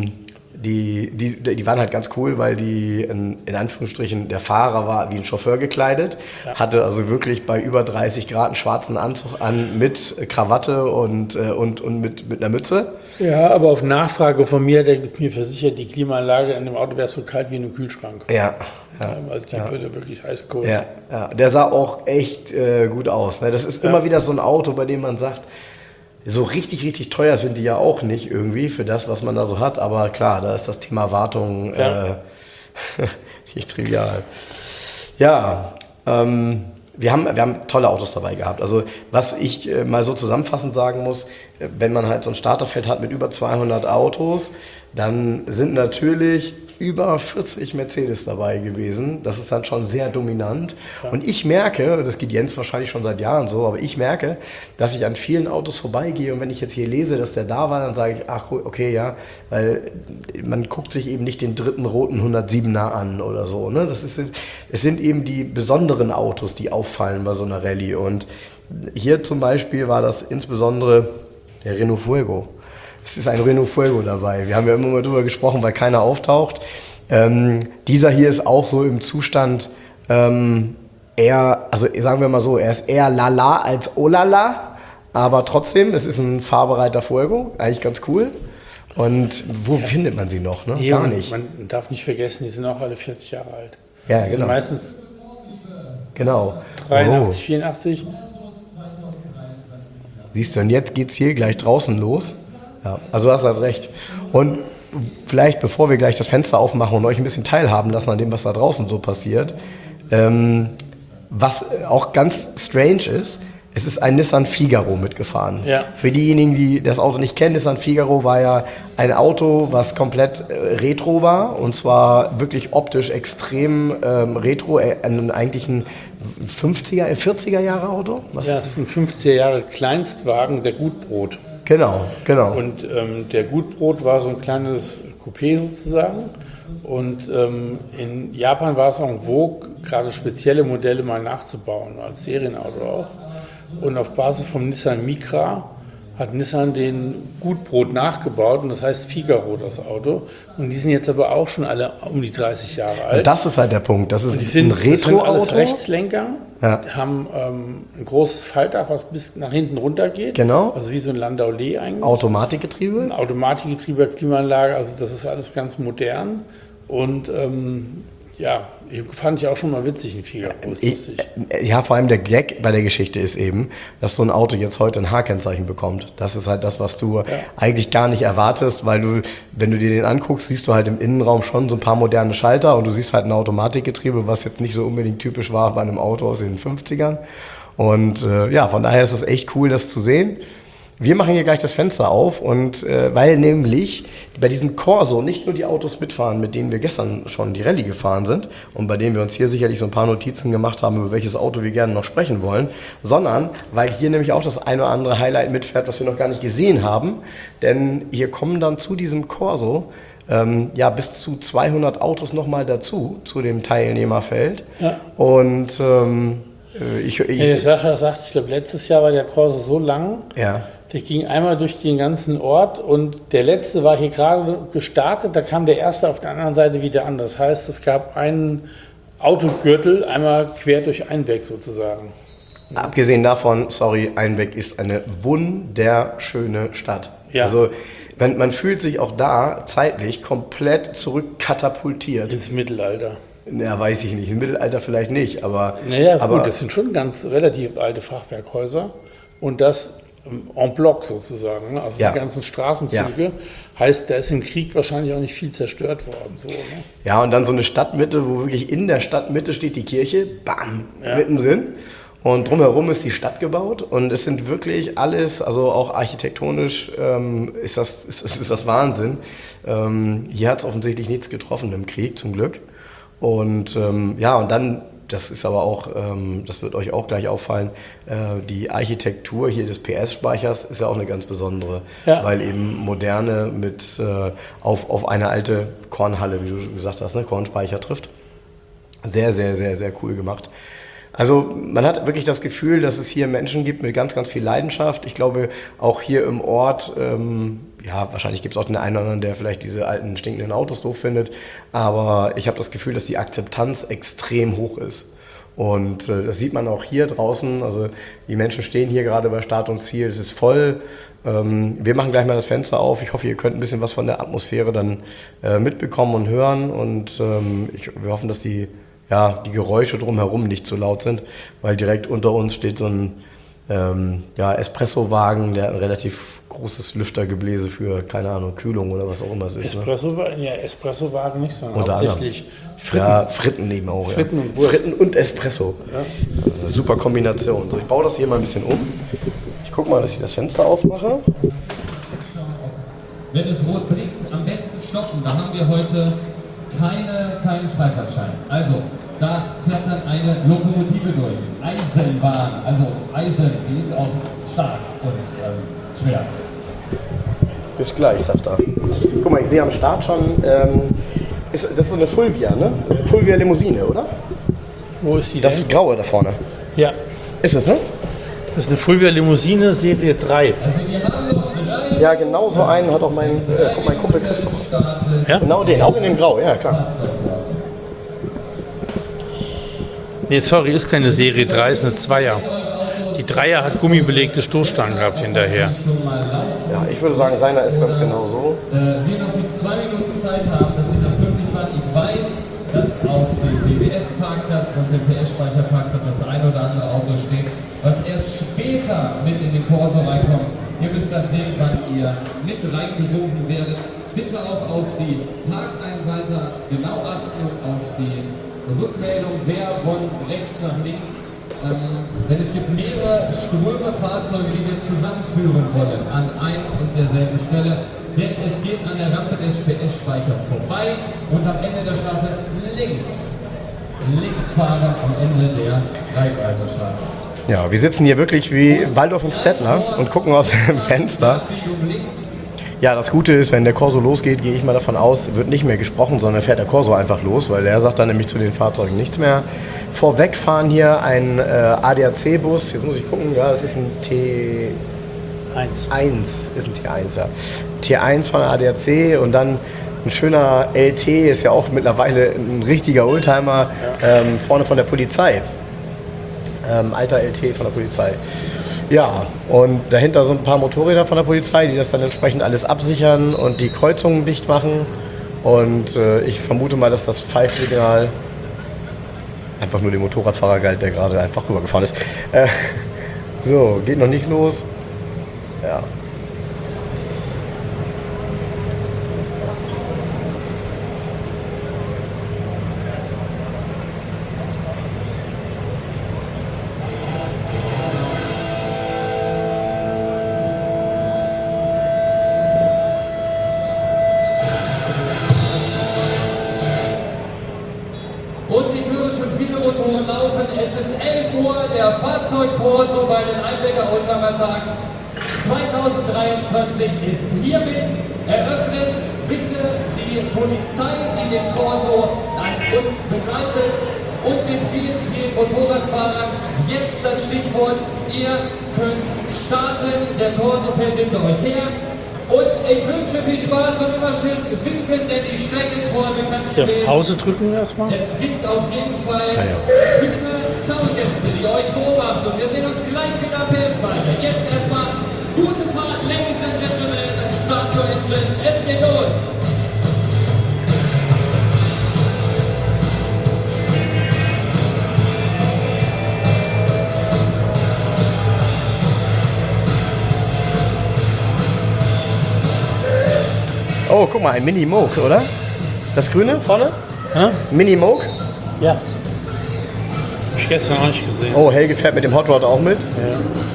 die waren halt ganz cool, weil die in Anführungsstrichen, der Fahrer war wie ein Chauffeur gekleidet, hatte also wirklich bei über 30 Grad einen schwarzen Anzug an mit Krawatte und mit einer Mütze. Ja, aber auf Nachfrage von mir, der mir versichert, die Klimaanlage in dem Auto wäre so kalt wie in einem Kühlschrank. Ja. Also die würde wirklich heiß kochen. Ja, der sah auch echt gut aus. Ne? Das ist immer wieder so ein Auto, bei dem man sagt, so richtig, richtig teuer sind die ja auch nicht irgendwie für das, was man da so hat. Aber klar, da ist das Thema Wartung nicht trivial. Ja, wir haben tolle Autos dabei gehabt. Also was ich mal so zusammenfassend sagen muss, wenn man halt so ein Starterfeld hat mit über 200 Autos, dann sind natürlich über 40 Mercedes dabei gewesen. Das ist dann schon sehr dominant. Ja. Und ich merke, das geht Jens wahrscheinlich schon seit Jahren so, aber ich merke, dass ich an vielen Autos vorbeigehe und wenn ich jetzt hier lese, dass der da war, dann sage ich, ach okay, ja, weil man guckt sich eben nicht den dritten roten 107er an oder so. Ne? Es sind eben die besonderen Autos, die auffallen bei so einer Rallye. Und hier zum Beispiel war das insbesondere der Renault Fuego. Es ist ein Renault Fuego dabei. Wir haben ja immer mal drüber gesprochen, weil keiner auftaucht. Dieser hier ist auch so im Zustand eher, also sagen wir mal so, er ist eher lala als olala, aber trotzdem, es ist ein fahrbereiter Fuego, eigentlich ganz cool. Und wo findet man sie noch? Ne? Gar nicht. Man darf nicht vergessen, die sind auch alle 40 Jahre alt. Ja, die genau. sind meistens genau. 83, 84. Siehst du, und jetzt geht es hier gleich draußen los. Ja, also du hast halt recht. Und vielleicht, bevor wir gleich das Fenster aufmachen und euch ein bisschen teilhaben lassen an dem, was da draußen so passiert, was auch ganz strange ist, es ist ein Nissan Figaro mitgefahren. Ja. Für diejenigen, die das Auto nicht kennen, Nissan Figaro war ja ein Auto, was komplett retro war, und zwar wirklich optisch extrem retro, eigentlich ein 40er Jahre Auto. Was? Ja, es ist ein 50er Jahre Kleinstwagen, der Gutbrot. Genau. Und der Gutbrot war so ein kleines Coupé sozusagen. Und in Japan war es auch en vogue, gerade spezielle Modelle mal nachzubauen, als Serienauto auch. Und auf Basis vom Nissan Micra hat Nissan den Gutbrot nachgebaut, und das heißt Figaro, das Auto. Und die sind jetzt aber auch schon alle um die 30 Jahre alt. Und das ist halt der Punkt. Das ist und die sind, ein Retro-Auto. alles Rechtslenker, Ja. haben ein großes Faltdach, was bis nach hinten runter geht. Genau. Also wie so ein Landau Lee eigentlich. Automatikgetriebe. Ein Automatikgetriebe, Klimaanlage, also das ist alles ganz modern. Und fand ich auch schon mal witzig, ein Figaro, ist lustig. Ja, vor allem der Gag bei der Geschichte ist eben, dass so ein Auto jetzt heute ein H-Kennzeichen bekommt. Das ist halt das, was du eigentlich gar nicht erwartest, weil du, wenn du dir den anguckst, siehst du halt im Innenraum schon so ein paar moderne Schalter, und du siehst halt ein Automatikgetriebe, was jetzt nicht so unbedingt typisch war bei einem Auto aus den 50ern. Und von daher ist es echt cool, das zu sehen. Wir machen hier gleich das Fenster auf, und weil nämlich bei diesem Corso nicht nur die Autos mitfahren, mit denen wir gestern schon die Rallye gefahren sind und bei denen wir uns hier sicherlich so ein paar Notizen gemacht haben, über welches Auto wir gerne noch sprechen wollen, sondern weil hier nämlich auch das eine oder andere Highlight mitfährt, was wir noch gar nicht gesehen haben. Denn hier kommen dann zu diesem Corso bis zu 200 Autos nochmal dazu, zu dem Teilnehmerfeld. Ja. Und der Sascha sagt, ich glaube, letztes Jahr war der Corso so lang, der ging einmal durch den ganzen Ort, und der letzte war hier gerade gestartet, da kam der erste auf der anderen Seite wieder an. Das heißt, es gab einen Autogürtel einmal quer durch Einbeck sozusagen. Abgesehen davon, Einbeck ist eine wunderschöne Stadt. Ja. Also man fühlt sich auch da zeitlich komplett zurückkatapultiert. Ins Mittelalter. Ja, weiß ich nicht. Im Mittelalter vielleicht nicht, aber... Naja, gut, das sind schon ganz relativ alte Fachwerkhäuser, und das en bloc sozusagen, ne? Also die ganzen Straßenzüge, heißt, da ist im Krieg wahrscheinlich auch nicht viel zerstört worden. So, ne? Ja, und dann so eine Stadtmitte, wo wirklich in der Stadtmitte steht die Kirche, bam, mittendrin. Und drumherum ist die Stadt gebaut, und es sind wirklich alles, also auch architektonisch ist das Wahnsinn. Hier hat es offensichtlich nichts getroffen im Krieg, zum Glück. Und und dann, das ist aber auch, das wird euch auch gleich auffallen, die Architektur hier des PS-Speichers ist ja auch eine ganz besondere, weil eben moderne mit auf eine alte Kornhalle, wie du gesagt hast, ne, Kornspeicher trifft. Sehr, sehr, sehr, sehr cool gemacht. Also man hat wirklich das Gefühl, dass es hier Menschen gibt mit ganz, ganz viel Leidenschaft. Ich glaube, auch hier im Ort, wahrscheinlich gibt es auch den einen oder anderen, der vielleicht diese alten, stinkenden Autos doof findet. Aber ich habe das Gefühl, dass die Akzeptanz extrem hoch ist. Und das sieht man auch hier draußen. Also die Menschen stehen hier gerade bei Start und Ziel. Es ist voll. Wir machen gleich mal das Fenster auf. Ich hoffe, ihr könnt ein bisschen was von der Atmosphäre dann mitbekommen und hören. Und wir hoffen, dass die Geräusche drumherum nicht zu laut sind, weil direkt unter uns steht so ein Espresso-Wagen, der hat ein relativ großes Lüftergebläse für, keine Ahnung, Kühlung oder was auch immer es ist. Espresso-Wagen nicht, sondern unter hauptsächlich Fritten. Ja, Fritten nehmen auch. Fritten und Wurst. Fritten und Espresso. Ja. Super Kombination. So, ich baue das hier mal ein bisschen um. Ich gucke mal, dass ich das Fenster aufmache. Wenn es rot blinkt, am besten stoppen. Da haben wir heute keinen Freifahrtschein. Also, da fährt dann eine Lokomotive durch. Eisenbahn, also Eisen, die ist auch stark und schwer. Bis gleich, sagt er. Guck mal, ich sehe am Start schon, das ist so eine Fulvia, ne? Fulvia Limousine, oder? Wo ist die Das denn? Graue da vorne. Ja. Ist es, ne? Das ist eine Fulvia Limousine Serie 3. Also wir haben noch 3. Ja, genau so einen hat auch mein Kumpel Christoph. Ja? Genau den, auch in dem Grau, ja klar. Nee, sorry, ist keine Serie 3, ist eine Zweier. Die Dreier hat gummibelegte Stoßstangen gehabt hinterher. Ja, ich würde sagen, seiner ist ganz genau so. Wir noch die 2 Minuten Zeit haben, dass Sie dann pünktlich fahren. Ich weiß, dass auf dem BBS-Parkplatz und dem PS-Speicherparkplatz das ein oder andere Auto steht, was erst später mit in den Corso reinkommt. Ihr müsst dann sehen, wann ihr mit reingewunken werdet. Bitte auch auf die Parkeinweiser genau achten und auf die Rückmeldung, wer von rechts nach links. Denn es gibt mehrere Ströme Fahrzeuge, die wir zusammenführen wollen an ein und derselben Stelle. Denn es geht an der Rampe des PS-Speichers vorbei und am Ende der Straße links fahren am Ende der Raiffeisenstraße. Ja, wir sitzen hier wirklich wie Waldorf und Stettler und gucken aus dem Fenster. Ja, das Gute ist, wenn der Corso losgeht, gehe ich mal davon aus, wird nicht mehr gesprochen, sondern fährt der Corso einfach los, weil der sagt dann nämlich zu den Fahrzeugen nichts mehr. Vorweg fahren hier ein ADAC-Bus, jetzt muss ich gucken, ja, das ist ein T1, ist ein T1, ja. T1 von der ADAC und dann ein schöner LT, ist ja auch mittlerweile ein richtiger Oldtimer, vorne von der Polizei. Alter LT von der Polizei. Ja, und dahinter sind ein paar Motorräder von der Polizei, die das dann entsprechend alles absichern und die Kreuzungen dicht machen. Und ich vermute mal, dass das Pfeifsignal einfach nur dem Motorradfahrer galt, der gerade einfach rübergefahren ist. So, geht noch nicht los. Ja. Und ich höre schon viele Motoren laufen. Es ist 11 Uhr, der Fahrzeugkorso bei den Einbecker Oldtimer-Tagen 2023 ist hiermit eröffnet. Bitte die Polizei, die den Corso an uns begleitet und den vielen Motorradfahrern jetzt das Stichwort, ihr könnt starten, der Corso fährt hinter euch her. Und ich wünsche viel Spaß und immer schön winken, denn die Strecke ist vorher bekannt Hier auf gewesen. Pause drücken erstmal. Es gibt auf jeden Fall viele Zaungäste, die euch beobachten. Und wir sehen uns gleich wieder am PS-Speicher. Jetzt erstmal gute Fahrt, Ladies and Gentlemen. Start your engines. Es geht los. Oh, guck mal, ein Mini-Moog, oder? Das Grüne vorne? Ja? Mini-Moog? Ja. Hab ich gestern auch nicht gesehen. Oh, Helge fährt mit dem Hot Rod auch mit. Ja.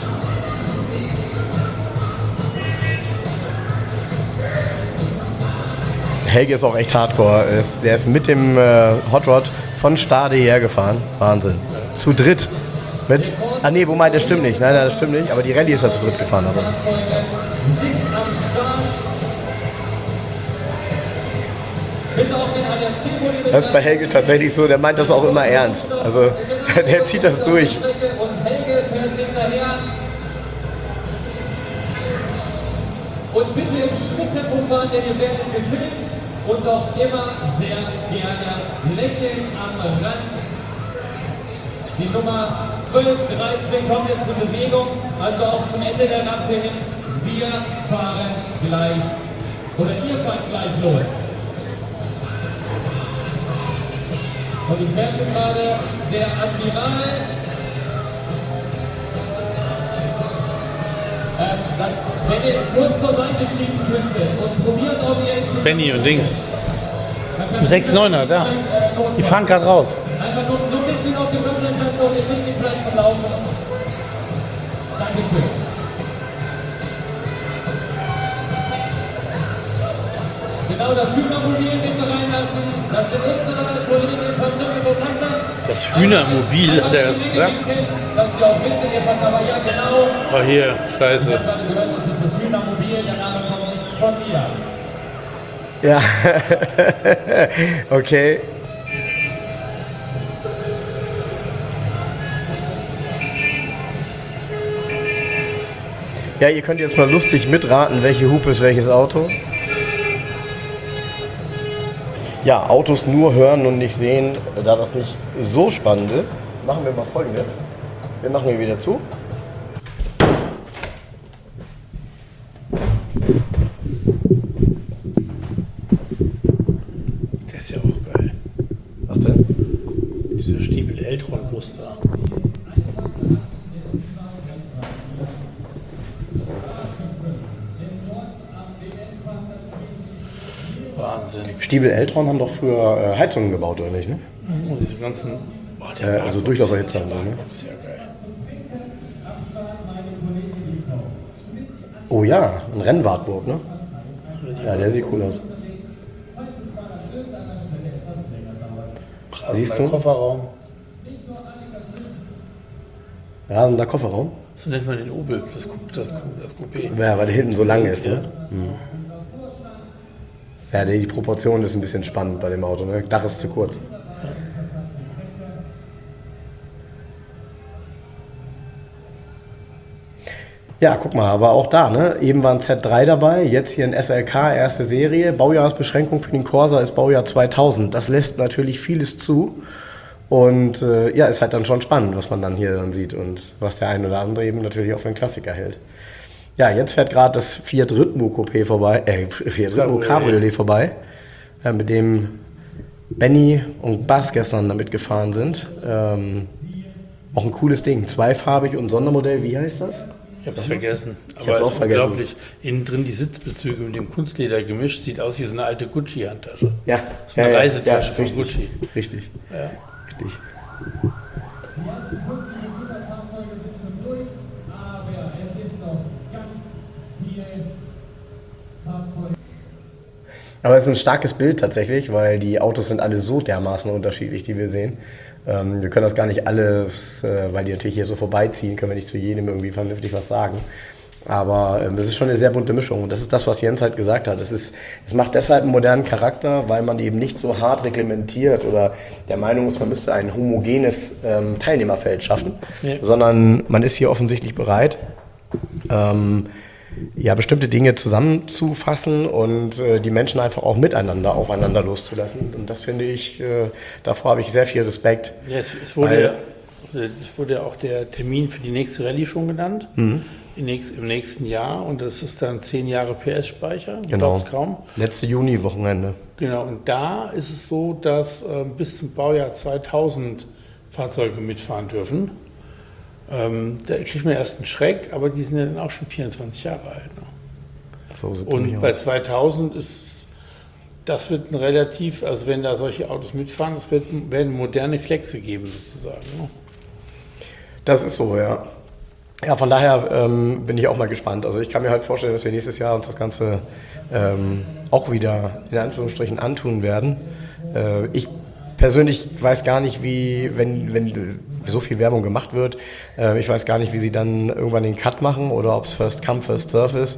Helge ist auch echt hardcore. Der ist mit dem Hot Rod von Stade hergefahren. Wahnsinn. Zu dritt. Mit. Ah nee, wo meint, das stimmt nicht. Nein, das stimmt nicht. Aber die Rallye ist ja zu dritt gefahren. Also. Sind am Start. Bitte auch den ADAC-Pulli. Das ist bei Helge tatsächlich so, der meint das auch immer ernst. Also der zieht das durch. Und Helge fährt hinterher. Und bitte im Schritttempo fahren, denn ihr werdet gefilmt. Und auch immer sehr gerne lächeln am Rand. Die Nummer 12, 13 kommt jetzt zur Bewegung, also auch zum Ende der Rampe hin. Wir fahren gleich, oder ihr fahrt gleich los. Und ich merke gerade, der Admiral, wenn ihr kurz zur Seite schieben könntet und probiert, ob ihr jetzt... Benny und Dings. 6,9er, da. Die fahren gerade raus. Einfach nur ein bisschen auf die Bremsenpresse und ihr kriegt die Zeit zum Laufen. Dankeschön. Genau, das Hühnermobil bitte reinlassen. Das sind unsere Kollegen von Turbo-Kasse. Das Hühnermobil, hat er das gesagt? Dass wir auch wissen, ihr fahrt aber ja genau. Oh hier, scheiße. Ich habe gerade gehört, das ist das Hühnermobil, der Name kommt nicht von mir. Ja, okay. Ja, ihr könnt jetzt mal lustig mitraten, welche Hupe ist welches Auto. Ja, Autos nur hören und nicht sehen, da das nicht so spannend ist, machen wir mal Folgendes. Wir machen hier wieder zu. Der ist ja auch geil. Was denn? Dieser Stiebel Eltron-Bus da. Wahnsinn. Stiebel Eltron haben doch früher Heizungen gebaut, oder nicht? Ne? Und diese ganzen. Boah, Also Durchlauferhitzer und so, ne? Das ist ja geil. Oh ja, ein Rennwartburg, ne? Ja, der sieht cool aus. Siehst du? Kofferraum. Rasender Kofferraum? So nennt man den Opel, das Coupé. Ja, weil der hinten so lang ist, ne? Ja, die Proportion ist ein bisschen spannend bei dem Auto, ne? Dach ist zu kurz. Ja, guck mal, aber auch da, ne? Eben war ein Z3 dabei, jetzt hier ein SLK, erste Serie. Baujahresbeschränkung für den Corsa ist Baujahr 2000. Das lässt natürlich vieles zu. Und ja, ist halt dann schon spannend, was man dann hier dann sieht und was der ein oder andere eben natürlich auch für einen Klassiker hält. Ja, jetzt fährt gerade das Fiat Ritmo Coupé vorbei, Fiat Ritmo Cabriolet vorbei, mit dem Benny und Bas gestern damit gefahren sind. Auch ein cooles Ding, zweifarbig und Sondermodell, wie heißt das? Ich hab's vergessen. Ich hab's auch vergessen. Unglaublich. Innen drin die Sitzbezüge mit dem Kunstleder gemischt, sieht aus wie so eine alte Gucci-Handtasche. Ja. So eine Reisetasche ja, von richtig, Gucci. Richtig. Ja. Richtig. Aber es ist ein starkes Bild tatsächlich, weil die Autos sind alle so dermaßen unterschiedlich, die wir sehen. Wir können das gar nicht alles, weil die natürlich hier so vorbeiziehen, können wir nicht zu jedem irgendwie vernünftig was sagen. Aber es ist schon eine sehr bunte Mischung und das ist das, was Jens halt gesagt hat. Es macht deshalb einen modernen Charakter, weil man eben nicht so hart reglementiert oder der Meinung ist, man müsste ein homogenes Teilnehmerfeld schaffen, sondern man ist hier offensichtlich bereit, ja, bestimmte Dinge zusammenzufassen und die Menschen einfach auch miteinander aufeinander loszulassen. Und das finde ich, davor habe ich sehr viel Respekt. Ja, es wurde auch der Termin für die nächste Rallye schon genannt, im nächsten Jahr. Und das ist dann 10 Jahre PS-Speicher, genau. Kaum. Letzte Juni-Wochenende. Genau, und da ist es so, dass bis zum Baujahr 2000 Fahrzeuge mitfahren dürfen. Da kriegt man erst einen Schreck, aber die sind ja dann auch schon 24 Jahre alt. Ne? So sieht es und bei aus. 2000 das wird ein relativ, also wenn da solche Autos mitfahren, werden moderne Kleckse geben sozusagen. Ne? Das ist so, ja. Ja, von daher bin ich auch mal gespannt. Also ich kann mir halt vorstellen, dass wir nächstes Jahr uns das Ganze auch wieder in Anführungsstrichen antun werden. Ich persönlich weiß gar nicht, wie, wenn so viel Werbung gemacht wird, ich weiß gar nicht, wie sie dann irgendwann den Cut machen oder ob es First Come, First Serve ist.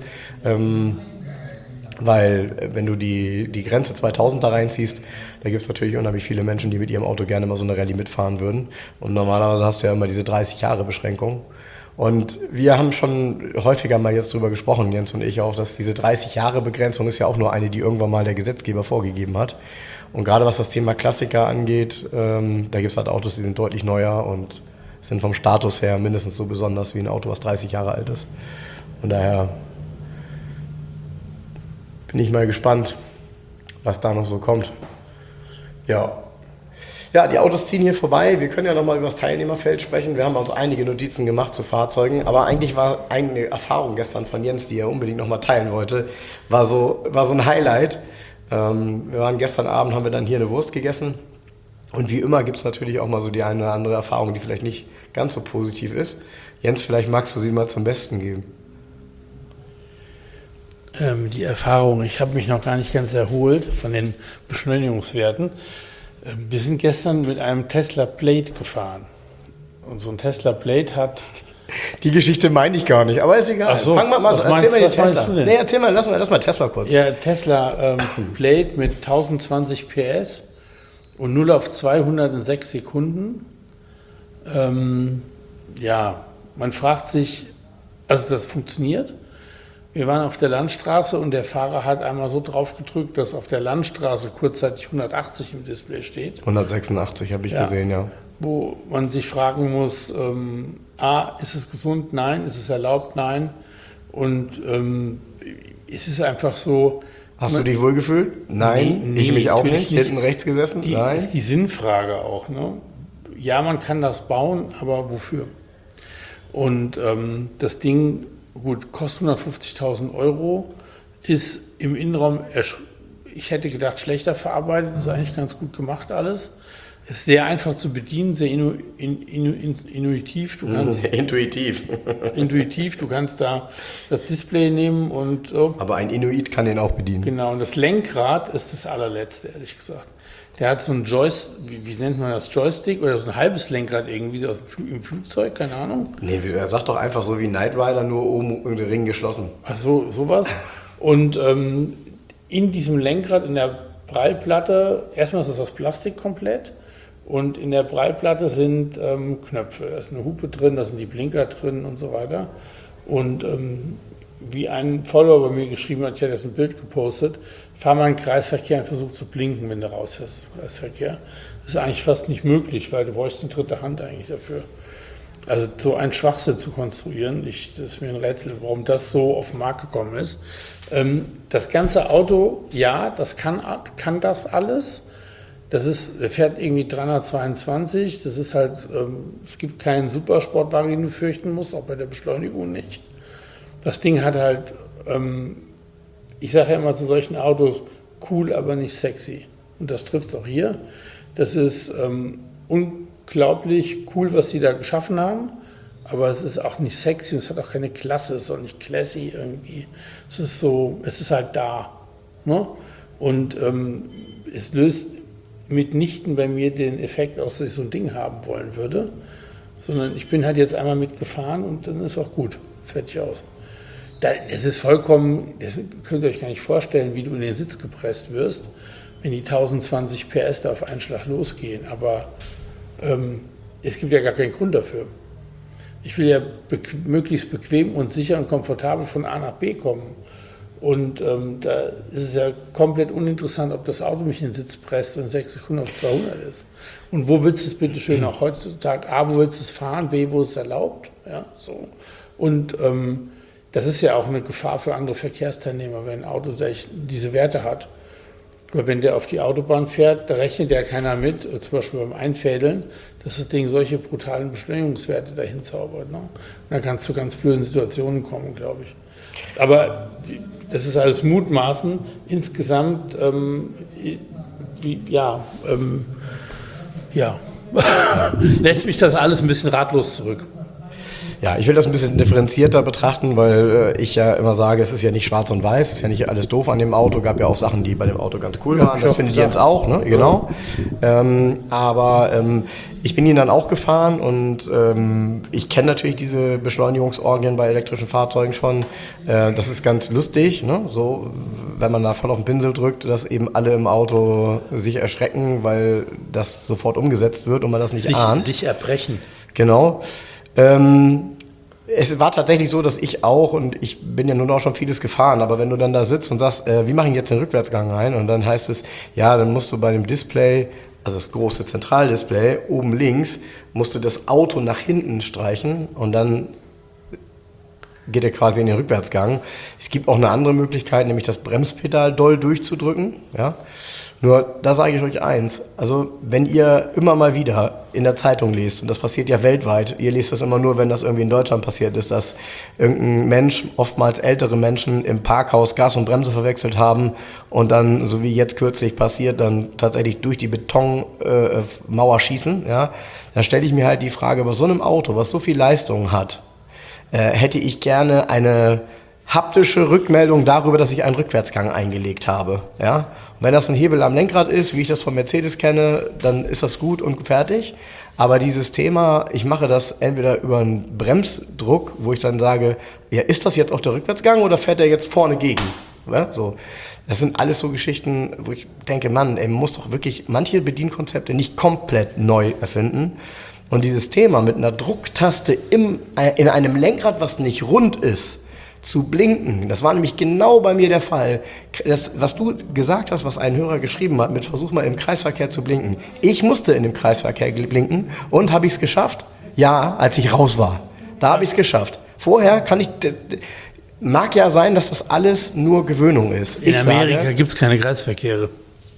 Weil wenn du die Grenze 2000 da reinziehst, da gibt es natürlich unheimlich viele Menschen, die mit ihrem Auto gerne mal so eine Rallye mitfahren würden. Und normalerweise hast du ja immer diese 30 Jahre Beschränkung. Und wir haben schon häufiger mal jetzt drüber gesprochen, Jens und ich auch, dass diese 30-Jahre-Begrenzung ist ja auch nur eine, die irgendwann mal der Gesetzgeber vorgegeben hat. Und gerade was das Thema Klassiker angeht, da gibt es halt Autos, die sind deutlich neuer und sind vom Status her mindestens so besonders wie ein Auto, was 30 Jahre alt ist. Von daher bin ich mal gespannt, was da noch so kommt. Ja. Ja, die Autos ziehen hier vorbei. Wir können ja nochmal über das Teilnehmerfeld sprechen. Wir haben uns einige Notizen gemacht zu Fahrzeugen, aber eigentlich war eine Erfahrung gestern von Jens, die er unbedingt nochmal teilen wollte, war so ein Highlight. Wir waren gestern Abend, haben wir dann hier eine Wurst gegessen und wie immer gibt es natürlich auch mal so die eine oder andere Erfahrung, die vielleicht nicht ganz so positiv ist. Jens, vielleicht magst du sie mal zum Besten geben. Die Erfahrung, ich habe mich noch gar nicht ganz erholt von den Beschleunigungswerten. Wir sind gestern mit einem Tesla Plate gefahren und so ein Tesla Plate hat... Die Geschichte meine ich gar nicht, aber ist egal. Ach so, fang mal an, erzähl mal die Tesla. Du denn? Nee, erzähl mal, lass mal Tesla kurz. Ja, Tesla Plate mit 1020 PS und 0 auf 200 in 6 Sekunden. Ja, man fragt sich, also das funktioniert. Wir waren auf der Landstraße und der Fahrer hat einmal so drauf gedrückt, dass auf der Landstraße kurzzeitig 180 im Display steht. 186 habe ich gesehen, ja. Wo man sich fragen muss, A, ist es gesund? Nein. Ist es erlaubt? Nein. Und es ist einfach so... Hast du dich wohlgefühlt? Nein, Nee, ich mich auch nicht. nicht. Hinten rechts gesessen? Nein. Ist die Sinnfrage auch. Ne? Ja, man kann das bauen, aber wofür? Und das Ding, gut, kostet 150.000 €, ist im Innenraum, ich hätte gedacht, schlechter verarbeitet, ist eigentlich ganz gut gemacht alles. Ist sehr einfach zu bedienen, sehr intuitiv. Du kannst, intuitiv, du kannst da das Display nehmen und so. Aber ein Inuit kann den auch bedienen. Genau, und das Lenkrad ist das allerletzte, ehrlich gesagt. Der hat so ein wie nennt man das, Joystick oder so ein halbes Lenkrad irgendwie so im Flugzeug, keine Ahnung. Nee, er sagt doch einfach so wie Knight Rider, nur oben im Ring geschlossen. Ach so, sowas. Und in diesem Lenkrad, in der Prallplatte, erstmal ist das aus Plastik komplett. Und in der Prallplatte sind Knöpfe. Da ist eine Hupe drin, da sind die Blinker drin und so weiter. Und wie ein Follower bei mir geschrieben hat, ich hatte jetzt ein Bild gepostet, fahr mal in den Kreisverkehr und versuch zu blinken, wenn du rausfährst im Kreisverkehr. Das ist eigentlich fast nicht möglich, weil du bräuchst eine dritte Hand eigentlich dafür. Also so einen Schwachsinn zu konstruieren, das ist mir ein Rätsel, warum das so auf den Markt gekommen ist. Das ganze Auto, ja, das kann das alles. Der fährt irgendwie 322, das ist halt, es gibt keinen Supersportwagen, den du fürchten musst, auch bei der Beschleunigung nicht. Das Ding hat halt, ich sage ja immer zu solchen Autos, cool, aber nicht sexy. Und das trifft es auch hier. Das ist unglaublich cool, was sie da geschaffen haben, aber es ist auch nicht sexy und es hat auch keine Klasse, es ist auch nicht classy irgendwie. Es ist halt da. Ne? Und es löst mitnichten bei mir den Effekt aus, dass ich so ein Ding haben wollen würde, sondern ich bin halt jetzt einmal mitgefahren und dann ist auch gut, fertig aus. Das ist vollkommen, das könnt ihr euch gar nicht vorstellen, wie du in den Sitz gepresst wirst, wenn die 1020 PS da auf einen Schlag losgehen, aber es gibt ja gar keinen Grund dafür. Ich will ja möglichst bequem und sicher und komfortabel von A nach B kommen. Und da ist es ja komplett uninteressant, ob das Auto mich in den Sitz presst und in 6 Sekunden auf 200 ist. Und wo willst du es bitte schön auch heutzutage? A, wo willst du es fahren? B, wo ist es erlaubt? Ja, so. Und das ist ja auch eine Gefahr für andere Verkehrsteilnehmer, wenn ein Auto diese Werte hat. Aber wenn der auf die Autobahn fährt, da rechnet ja keiner mit, zum Beispiel beim Einfädeln, dass das Ding solche brutalen Beschleunigungswerte dahin zaubert. Ne? Und dann kann es zu ganz blöden Situationen kommen, glaube ich. Aber das ist alles Mutmaßen. Insgesamt, lässt mich das alles ein bisschen ratlos zurück. Ja, ich will das ein bisschen differenzierter betrachten, weil ich ja immer sage, es ist ja nicht schwarz und weiß, es ist ja nicht alles doof an dem Auto, gab ja auch Sachen, die bei dem Auto ganz cool waren, das finde ich jetzt auch, ne? Genau. Aber ich bin ihn dann auch gefahren und ich kenne natürlich diese Beschleunigungsorgien bei elektrischen Fahrzeugen schon. Das ist ganz lustig, ne? So, wenn man da voll auf den Pinsel drückt, dass eben alle im Auto sich erschrecken, weil das sofort umgesetzt wird und man das nicht ahnt. Sich erbrechen. Genau. Es war tatsächlich so, dass ich auch, und ich bin ja nun auch schon vieles gefahren, aber wenn du dann da sitzt und sagst, wie mache ich jetzt den Rückwärtsgang rein? Und dann heißt es, ja, dann musst du bei dem Display, also das große Zentraldisplay, oben links, musst du das Auto nach hinten streichen und dann geht er quasi in den Rückwärtsgang. Es gibt auch eine andere Möglichkeit, nämlich das Bremspedal doll durchzudrücken, ja. Nur, da sage ich euch eins, also wenn ihr immer mal wieder in der Zeitung lest, und das passiert ja weltweit, ihr lest das immer nur, wenn das irgendwie in Deutschland passiert ist, dass irgendein Mensch, oftmals ältere Menschen, im Parkhaus Gas und Bremse verwechselt haben und dann, so wie jetzt kürzlich passiert, dann tatsächlich durch die Betonmauer schießen, ja, dann stelle ich mir halt die Frage, bei so einem Auto, was so viel Leistung hat, hätte ich gerne eine haptische Rückmeldung darüber, dass ich einen Rückwärtsgang eingelegt habe, ja. Und wenn das ein Hebel am Lenkrad ist, wie ich das von Mercedes kenne, dann ist das gut und fertig. Aber dieses Thema, ich mache das entweder über einen Bremsdruck, wo ich dann sage, ja, ist das jetzt auch der Rückwärtsgang oder fährt er jetzt vorne gegen? Ja, so. Das sind alles so Geschichten, wo ich denke, Mann, man muss doch wirklich manche Bedienkonzepte nicht komplett neu erfinden. Und dieses Thema mit einer Drucktaste in einem Lenkrad, was nicht rund ist, zu blinken. Das war nämlich genau bei mir der Fall. Das, was du gesagt hast, was ein Hörer geschrieben hat, mit versuch mal im Kreisverkehr zu blinken. Ich musste in dem Kreisverkehr blinken und habe ich es geschafft? Ja, als ich raus war. Da habe ich es geschafft. Vorher mag ja sein, dass das alles nur Gewöhnung ist. In Amerika gibt es keine Kreisverkehre.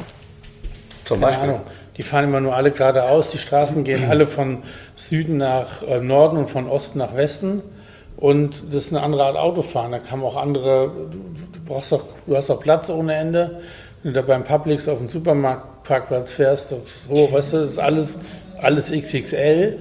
Zum Beispiel. Keine Ahnung. Die fahren immer nur alle geradeaus. Die Straßen gehen alle von Süden nach Norden und von Osten nach Westen. Und das ist eine andere Art Autofahren. Da kann auch andere, du hast auch Platz ohne Ende. Wenn du da beim Publix auf dem Supermarktparkplatz fährst, so, weißt du, das ist alles XXL.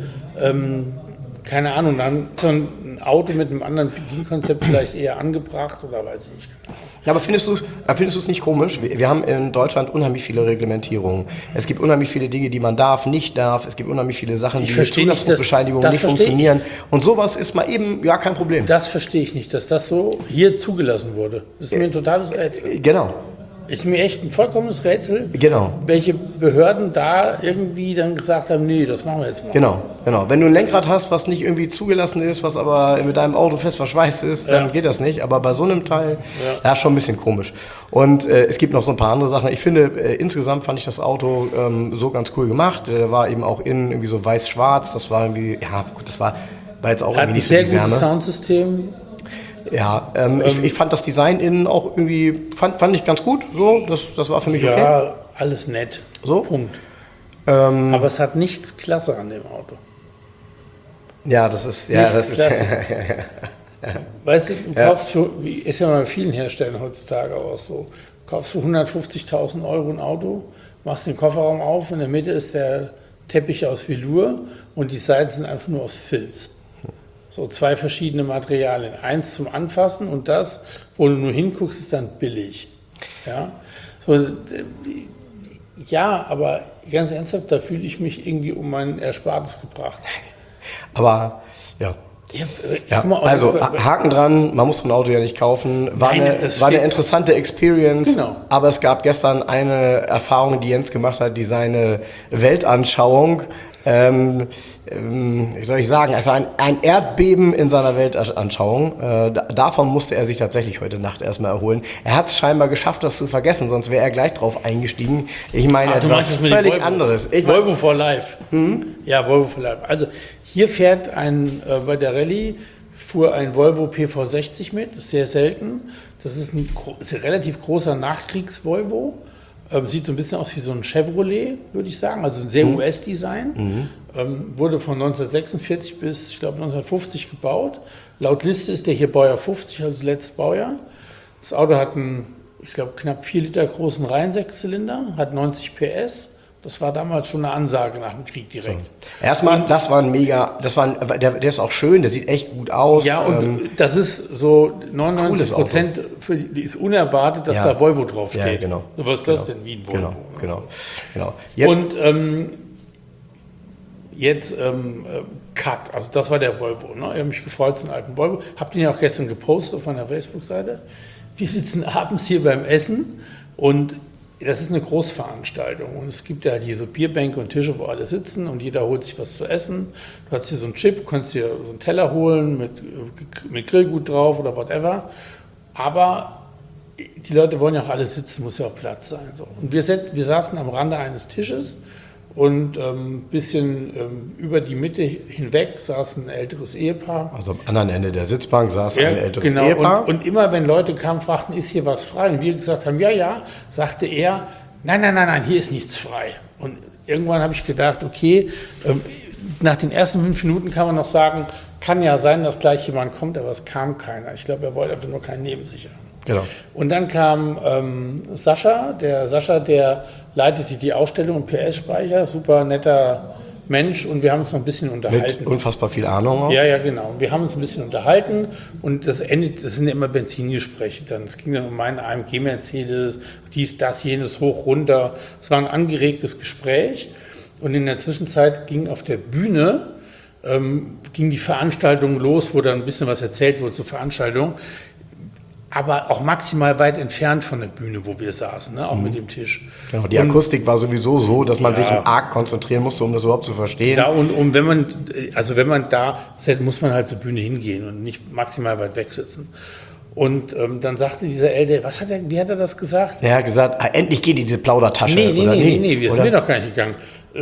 Keine Ahnung, dann so ein Auto mit einem anderen Bedienkonzept vielleicht eher angebracht oder weiß ich nicht. Ja, aber findest du es nicht komisch? Wir haben in Deutschland unheimlich viele Reglementierungen. Es gibt unheimlich viele Dinge, die man darf, nicht darf. Es gibt unheimlich viele Sachen, die mit Zulassungsbescheinigungen nicht funktionieren. Und sowas ist mal eben, ja, kein Problem. Das verstehe ich nicht, dass das so hier zugelassen wurde. Das ist mir ein totales Rätsel. Genau. Ist mir echt ein vollkommenes Rätsel, Genau. welche Behörden da irgendwie dann gesagt haben, nee, das machen wir jetzt mal. Genau. Wenn du ein Lenkrad hast, was nicht irgendwie zugelassen ist, was aber mit deinem Auto fest verschweißt ist, dann geht das nicht. Aber bei so einem Teil, ja, schon ein bisschen komisch. Und es gibt noch so ein paar andere Sachen. Ich finde, insgesamt fand ich das Auto so ganz cool gemacht. Der war eben auch innen irgendwie so weiß-schwarz. Das war irgendwie, ja gut, das war jetzt auch irgendwie nicht so die Wärme. Sehr gutes Soundsystem. Ja, ich fand das Design innen auch irgendwie, fand ich ganz gut, so, das war für mich okay. Ja, alles nett, So? Punkt. Aber es hat nichts klasse an dem Auto. Ja, das ist, Klasse. Weißt du, kaufst für, ist ja bei vielen Herstellern heutzutage auch so, du kaufst für 150.000 Euro ein Auto, machst den Kofferraum auf, in der Mitte ist der Teppich aus Velour und die Seiten sind einfach nur aus Filz. So 2 verschiedene Materialien. Eins zum Anfassen und das, wo du nur hinguckst, ist dann billig. Ja, so, ja, aber ganz ernsthaft, da fühle ich mich irgendwie um mein Erspartes gebracht. Aber, ja. Ja, Guck mal, also Haken dran, man muss so ein Auto ja nicht kaufen. War eine interessante Experience, Genau. Aber es gab gestern eine Erfahrung, die Jens gemacht hat, die seine Weltanschauung, wie soll ich sagen, also ein Erdbeben in seiner Weltanschauung. Davon musste er sich tatsächlich heute Nacht erstmal erholen. Er hat es scheinbar geschafft, das zu vergessen, sonst wäre er gleich drauf eingestiegen. Ich meine, etwas völlig anderes. Volvo for Life. Ja, Volvo for Life. Also hier fährt bei der Rallye fuhr ein Volvo PV60 mit, das ist sehr selten. Das ist ein relativ großer Nachkriegs-Volvo. Sieht so ein bisschen aus wie so ein Chevrolet, würde ich sagen, also ein sehr US-Design. Wurde von 1946 bis, ich glaube, 1950 gebaut. Laut Liste ist der hier Baujahr 50, also das letzte Baujahr. Das Auto hat einen, ich glaube, knapp 4 Liter großen Reihensechszylinder, hat 90 PS. Das war damals schon eine Ansage nach dem Krieg direkt. So. Erstmal, der ist auch schön, der sieht echt gut aus. Ja, und das ist so 99% ist unerwartet, dass da Volvo draufsteht. Ja, genau. Was ist das denn, wie ein Volvo? Genau. Und jetzt Cut, also das war der Volvo. Ne? Ich habe mich gefreut, so einen alten Volvo. Habt ihr ja auch gestern gepostet auf meiner Facebook-Seite. Wir sitzen abends hier beim Essen und das ist eine Großveranstaltung und es gibt ja hier so Bierbänke und Tische, wo alle sitzen und jeder holt sich was zu essen. Du hast hier so einen Chip, kannst dir so einen Teller holen mit Grillgut drauf oder whatever. Aber die Leute wollen ja auch alle sitzen, muss ja auch Platz sein. So. Und wir saßen am Rande eines Tisches und ein bisschen über die Mitte hinweg saß ein älteres Ehepaar. Also am anderen Ende der Sitzbank saß ein älteres Ehepaar. Und immer wenn Leute kamen, fragten, ist hier was frei? Und wir gesagt haben, ja, sagte er, nein, hier ist nichts frei. Und irgendwann habe ich gedacht, okay, nach den ersten 5 Minuten kann man noch sagen, kann ja sein, dass gleich jemand kommt, aber es kam keiner. Ich glaube, er wollte einfach nur keinen neben sich haben. Genau. Und dann kam Sascha, der leitete die Ausstellung im PS-Speicher, super netter Mensch und wir haben uns noch ein bisschen unterhalten. Mit unfassbar viel Ahnung auch. Ja, genau. Wir haben uns ein bisschen unterhalten und das sind ja immer Benzingespräche dann. Es ging dann um meinen AMG-Mercedes, dies, das, jenes, hoch, runter. Es war ein angeregtes Gespräch und in der Zwischenzeit ging auf der Bühne ging die Veranstaltung los, wo dann ein bisschen was erzählt wurde zur Veranstaltung. Aber auch maximal weit entfernt von der Bühne, wo wir saßen, ne? Auch mit dem Tisch. Genau, die Akustik war sowieso so, dass man sich arg konzentrieren musste, um das überhaupt zu verstehen. Da und wenn man da, muss man halt zur Bühne hingehen und nicht maximal weit weg sitzen. Und dann sagte dieser Ältere, wie hat er das gesagt? Er hat gesagt, endlich geht diese Plaudertasche. Nee, wir sind mir noch gar nicht gegangen.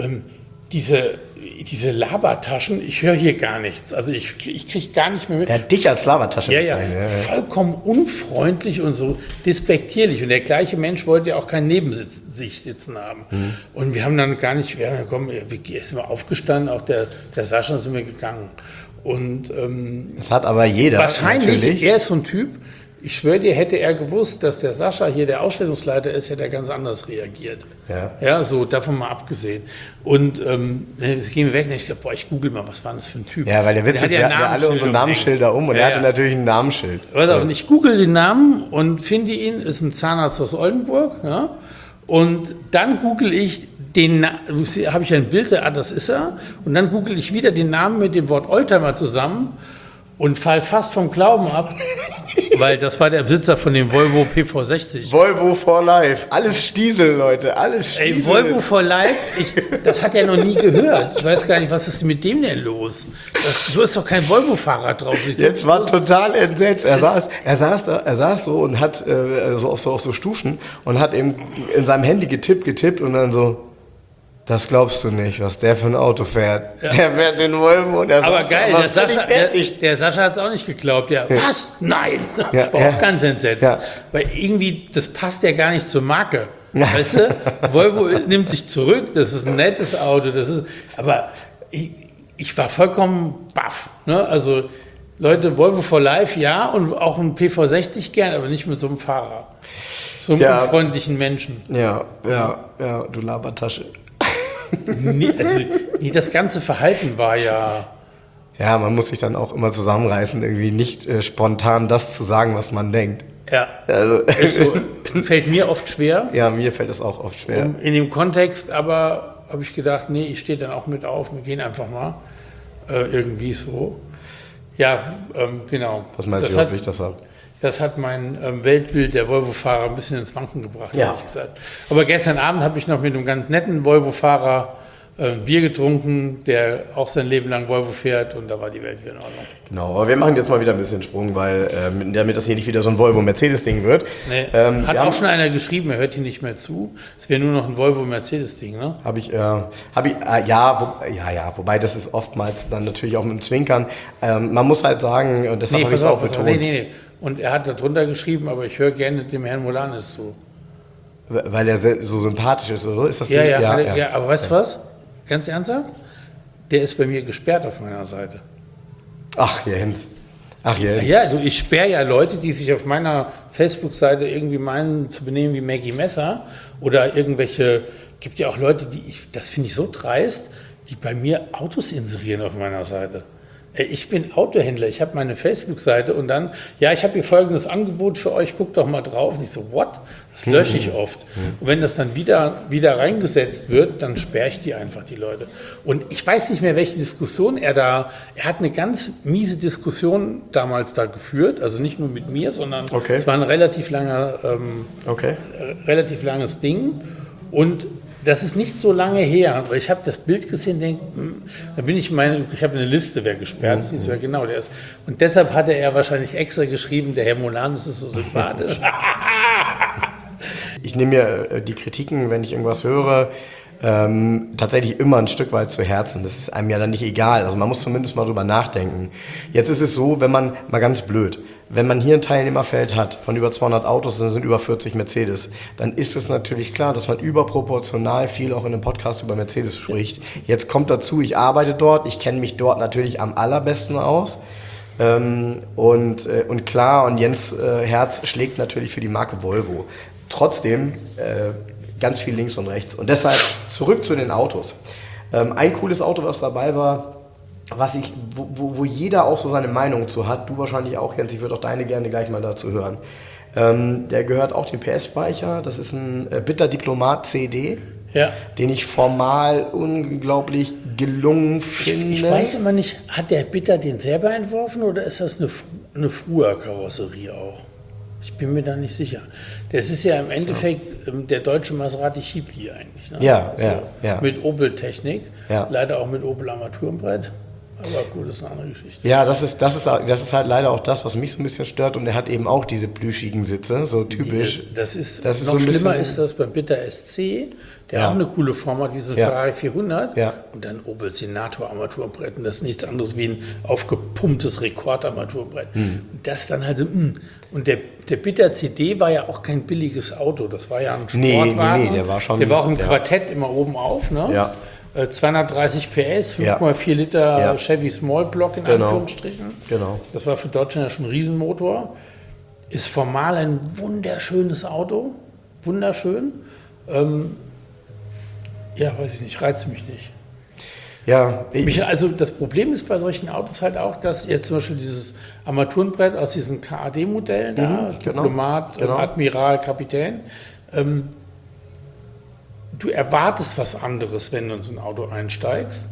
Diese Labertaschen, ich höre hier gar nichts. Also ich kriege gar nicht mehr mit. Er hat dich als Labertasche bezeichnet. Vollkommen unfreundlich und so despektierlich. Und der gleiche Mensch wollte ja auch keinen neben sich sitzen haben. Und wir haben dann wir sind wir aufgestanden, auch der Sascha sind wir gegangen. Und das hat aber jeder. Wahrscheinlich, natürlich. Er ist so ein Typ, ich schwöre dir, hätte er gewusst, dass der Sascha hier der Ausstellungsleiter ist, hätte er ganz anders reagiert. Ja, so davon mal abgesehen. Und sie gehen weg und ich sage, ich google mal, was war das für ein Typ? Ja, weil der Witz ist, wir hatten ja alle unsere Namensschilder und er hatte natürlich ein Namensschild. Und ich google den Namen und finde ihn, ist ein Zahnarzt aus Oldenburg. Ja? Und dann google ich habe ich ein Bild, das ist er. Und dann google ich wieder den Namen mit dem Wort Oldtimer zusammen und fall fast vom Glauben ab, weil das war der Besitzer von dem Volvo PV60. Volvo for Life. Alles Stiesel, Leute. Alles Stiesel. Ey, Volvo for Life, das hat er noch nie gehört. Ich weiß gar nicht, was ist mit dem denn los? So ist doch kein Volvo-Fahrrad drauf. Jetzt war total entsetzt. Er saß so und hat so auf so Stufen und hat eben in seinem Handy getippt und dann so, das glaubst du nicht, was der für ein Auto fährt. Ja. Der fährt den Volvo und aber geil, der Sascha hat es auch nicht geglaubt. Was? Nein! War auch ganz entsetzt. Ja. Weil irgendwie, das passt ja gar nicht zur Marke. Weißt du? Volvo nimmt sich zurück, das ist ein nettes Auto. Aber ich war vollkommen baff. Ne? Also Leute, Volvo for Life, ja, und auch ein PV60 gern, aber nicht mit so einem Fahrer. So einem unfreundlichen Menschen. Ja, du Labertasche. Das ganze Verhalten war ja... Ja, man muss sich dann auch immer zusammenreißen, irgendwie nicht spontan das zu sagen, was man denkt. Ja, also. Fällt mir oft schwer. Ja, mir fällt es auch oft schwer. In dem Kontext aber habe ich gedacht, nee, ich stehe dann auch mit auf, wir gehen einfach mal irgendwie so. Ja, genau. Was meinst du, ob ich das habe? Das hat mein Weltbild der Volvo-Fahrer ein bisschen ins Wanken gebracht, ehrlich gesagt. Aber gestern Abend habe ich noch mit einem ganz netten Volvo-Fahrer ein Bier getrunken, der auch sein Leben lang Volvo fährt, und da war die Welt wieder in Ordnung. Genau, aber wir machen jetzt mal wieder ein bisschen Sprung, weil damit das hier nicht wieder so ein Volvo-Mercedes-Ding wird. Nee, hat auch schon einer geschrieben, er hört hier nicht mehr zu. Es wäre nur noch ein Volvo-Mercedes-Ding, ne? Wobei das ist oftmals dann natürlich auch mit dem Zwinkern. Man muss halt sagen, und deshalb habe ich es auch betont. Nee. Und er hat da drunter geschrieben, aber ich höre gerne dem Herrn Molanis zu. Weil er so sympathisch ist, oder so? Ist das ja, aber weißt du was? Ganz ernsthaft? Der ist bei mir gesperrt auf meiner Seite. Ach, Jens. Ja, ich sperre ja Leute, die sich auf meiner Facebook-Seite irgendwie meinen zu benehmen wie Maggie Messer oder irgendwelche, gibt ja auch Leute, das finde ich so dreist, die bei mir Autos inserieren auf meiner Seite. Ich bin Autohändler, ich habe meine Facebook-Seite und dann, ich habe hier folgendes Angebot für euch, guckt doch mal drauf. Und ich so, what? Das lösche ich oft. Und wenn das dann wieder reingesetzt wird, dann sperre ich die einfach, die Leute. Und ich weiß nicht mehr, welche Diskussion er hat eine ganz miese Diskussion damals da geführt, also nicht nur mit mir, sondern es war ein relativ langes Ding. Und das ist nicht so lange her, weil ich habe das Bild gesehen und denke, ich habe eine Liste, wer gesperrt ist, wer genau der ist. Und deshalb hatte er wahrscheinlich extra geschrieben, der Herr Molanis ist so sympathisch. Ich nehme mir die Kritiken, wenn ich irgendwas höre, tatsächlich immer ein Stück weit zu Herzen. Das ist einem ja dann nicht egal. Also man muss zumindest mal drüber nachdenken. Jetzt ist es so, wenn man hier ein Teilnehmerfeld hat von über 200 Autos, dann sind über 40 Mercedes, dann ist es natürlich klar, dass man überproportional viel auch in einem Podcast über Mercedes spricht. Jetzt kommt dazu, ich arbeite dort, ich kenne mich dort natürlich am allerbesten aus. Und klar, und Jens Herz schlägt natürlich für die Marke Volvo. Trotzdem ganz viel links und rechts. Und deshalb zurück zu den Autos. Ein cooles Auto, was dabei war, wo jeder auch so seine Meinung zu hat, du wahrscheinlich auch, Jens, ich würde auch deine gerne gleich mal dazu hören. Der gehört auch dem PS-Speicher, das ist ein Bitter Diplomat CD, den ich formal unglaublich gelungen finde. Ich weiß immer nicht, hat der Bitter den selber entworfen oder ist das eine frühe Karosserie auch? Ich bin mir da nicht sicher. Das ist ja im Endeffekt der deutsche Maserati Chibli eigentlich. Ne? Ja. Mit Opel-Technik, leider auch mit Opel Armaturenbrett. Aber gut, das ist eine andere Geschichte. Ja, das ist halt leider auch das, was mich so ein bisschen stört. Und er hat eben auch diese plüschigen Sitze, so typisch. Das ist noch so schlimmer bisschen, ist das beim Bitter SC, der auch eine coole Form hat, wie so ein Ferrari 400. Ja. Und dann Opel Senator Armaturenbrett. Und das ist nichts anderes wie ein aufgepumptes Rekordarmaturenbrett. Und das dann halt so, Und der Bitter CD war ja auch kein billiges Auto. Das war ja ein Sportwagen. Nee, der war schon. Der war auch im Quartett immer oben auf, ne? Ja. 230 PS, 5,4 Liter Chevy Small Block in Anführungsstrichen. Genau. Das war für Deutschland ja schon ein Riesenmotor. Ist formal ein wunderschönes Auto. Wunderschön. Weiß ich nicht, reizt mich nicht. Ja, Also das Problem ist bei solchen Autos halt auch, dass jetzt zum Beispiel dieses Armaturenbrett aus diesen KAD-Modellen da, Diplomat, Admiral, Kapitän, du erwartest was anderes, wenn du in so ein Auto einsteigst.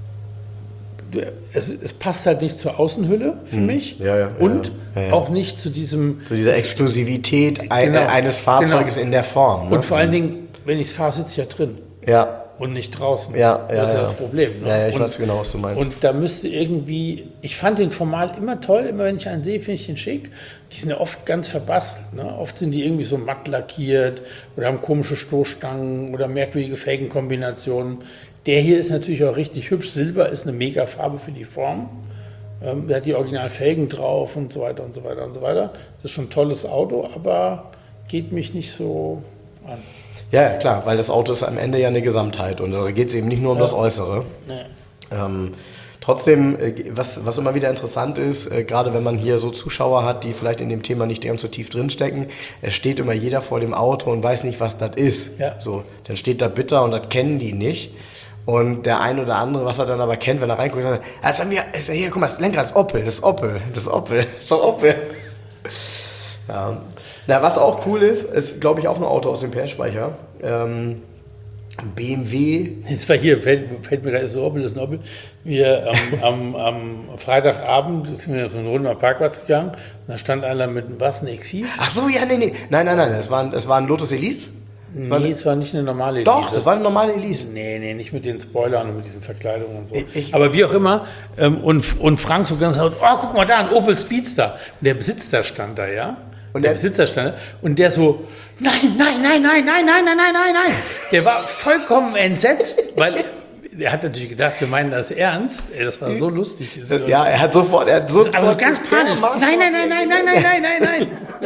Es passt halt nicht zur Außenhülle für mich und auch nicht zu dieser Exklusivität eines Fahrzeuges in der Form. Ne? Und vor allen Dingen, wenn ich es fahre, sitze ich ja drin. Ja. Und nicht draußen. Das ist ja das Problem. Ne? Ja, ich weiß genau, was du meinst. Und da müsste irgendwie, ich fand den formal immer toll, immer wenn ich einen sehe, finde ich den schick. Die sind ja oft ganz verbastelt. Ne? Oft sind die irgendwie so matt lackiert oder haben komische Stoßstangen oder merkwürdige Felgenkombinationen. Der hier ist natürlich auch richtig hübsch. Silber ist eine mega Farbe für die Form. Der hat die Originalfelgen drauf und so weiter und so weiter und so weiter. Das ist schon ein tolles Auto, aber geht mich nicht so an. Ja, klar, weil das Auto ist am Ende ja eine Gesamtheit und da geht es eben nicht nur um das Äußere. Nee. Trotzdem, was immer wieder interessant ist, gerade wenn man hier so Zuschauer hat, die vielleicht in dem Thema nicht ganz so tief drinstecken, es steht immer jeder vor dem Auto und weiß nicht, was das ist. Ja. So, dann steht da Bitter und das kennen die nicht. Und der ein oder andere, was er dann aber kennt, wenn er reinguckt, sagt, hier, guck mal, das Lenkrad, das ist Opel. Ja. Na, was auch cool ist, glaube ich, auch ein Auto aus dem PS-Speicher. BMW. Jetzt war hier, fällt mir gerade, ist ein Opel. Wir am Freitagabend sind wir von Runde am Parkplatz gegangen. Da stand einer mit einem Exil. Ach so, ja, nee. Nein, es war ein Lotus Elise. Es war nicht eine normale Elise. Doch, das war eine normale Elise. Nee, nicht mit den Spoilern und mit diesen Verkleidungen und so. Aber wie auch immer, und Frank so ganz laut, oh, guck mal da, ein Opel Speedster. Und der Besitzer stand da, ja? Und der Besitzer stand da und der so, nein. Der war vollkommen entsetzt, weil er hat natürlich gedacht, wir meinen das ernst. Das war so lustig. Ja, er hat sofort aber ganz panisch. Nein.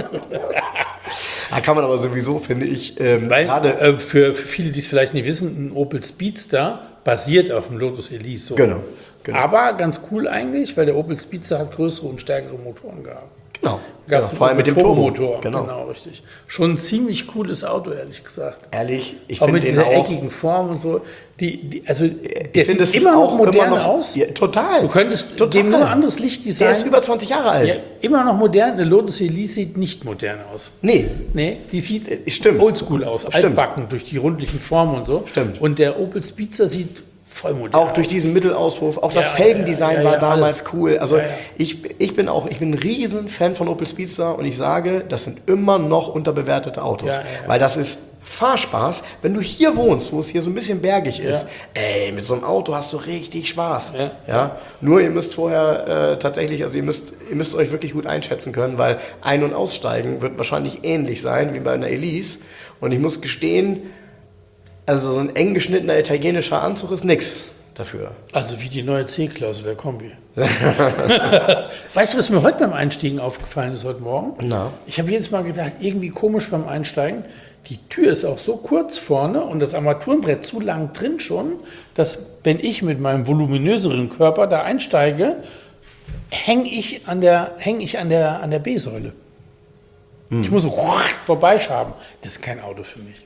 Da kann man aber sowieso, finde ich, gerade für viele, die es vielleicht nicht wissen, ein Opel Speedster basiert auf dem Lotus Elise. So. Genau. Aber ganz cool eigentlich, weil der Opel Speedster hat größere und stärkere Motoren gehabt. Genau. Vor allem mit dem Turbomotor. Genau, richtig. Schon ein ziemlich cooles Auto, ehrlich gesagt. Ehrlich, ich finde den mit dieser auch eckigen Form und so. Der sieht immer noch modern aus. Ja, total. Du könntest dem nur ein anderes Lichtdesign. Der ist über 20 Jahre alt. Ja, immer noch modern. Eine Lotus Elise sieht nicht modern aus. Nee, die sieht oldschool aus. Altbacken durch die rundlichen Formen und so. Stimmt. Und der Opel Speedster sieht voll modern auch durch diesen Mittelauspuff, auch das Felgendesign war damals cool. Also ich bin ein riesen Fan von Opel Speedster und ich sage, das sind immer noch unterbewertete Autos. Weil das ist Fahrspaß, wenn du hier wohnst, wo es hier so ein bisschen bergig ist, mit so einem Auto hast du richtig Spaß. Ja. Nur ihr müsst vorher tatsächlich, also ihr müsst euch wirklich gut einschätzen können, weil Ein- und Aussteigen wird wahrscheinlich ähnlich sein wie bei einer Elise. Und ich muss gestehen, also so ein eng geschnittener italienischer Anzug ist nix dafür. Also wie die neue C-Klasse der Kombi. Weißt du, was mir heute beim Einstiegen aufgefallen ist, heute Morgen? Na? Ich habe jedes Mal gedacht, irgendwie komisch beim Einsteigen. Die Tür ist auch so kurz vorne und das Armaturenbrett zu lang drin schon, dass wenn ich mit meinem voluminöseren Körper da einsteige, hänge ich an der B-Säule. Ich muss so vorbeischaben. Das ist kein Auto für mich.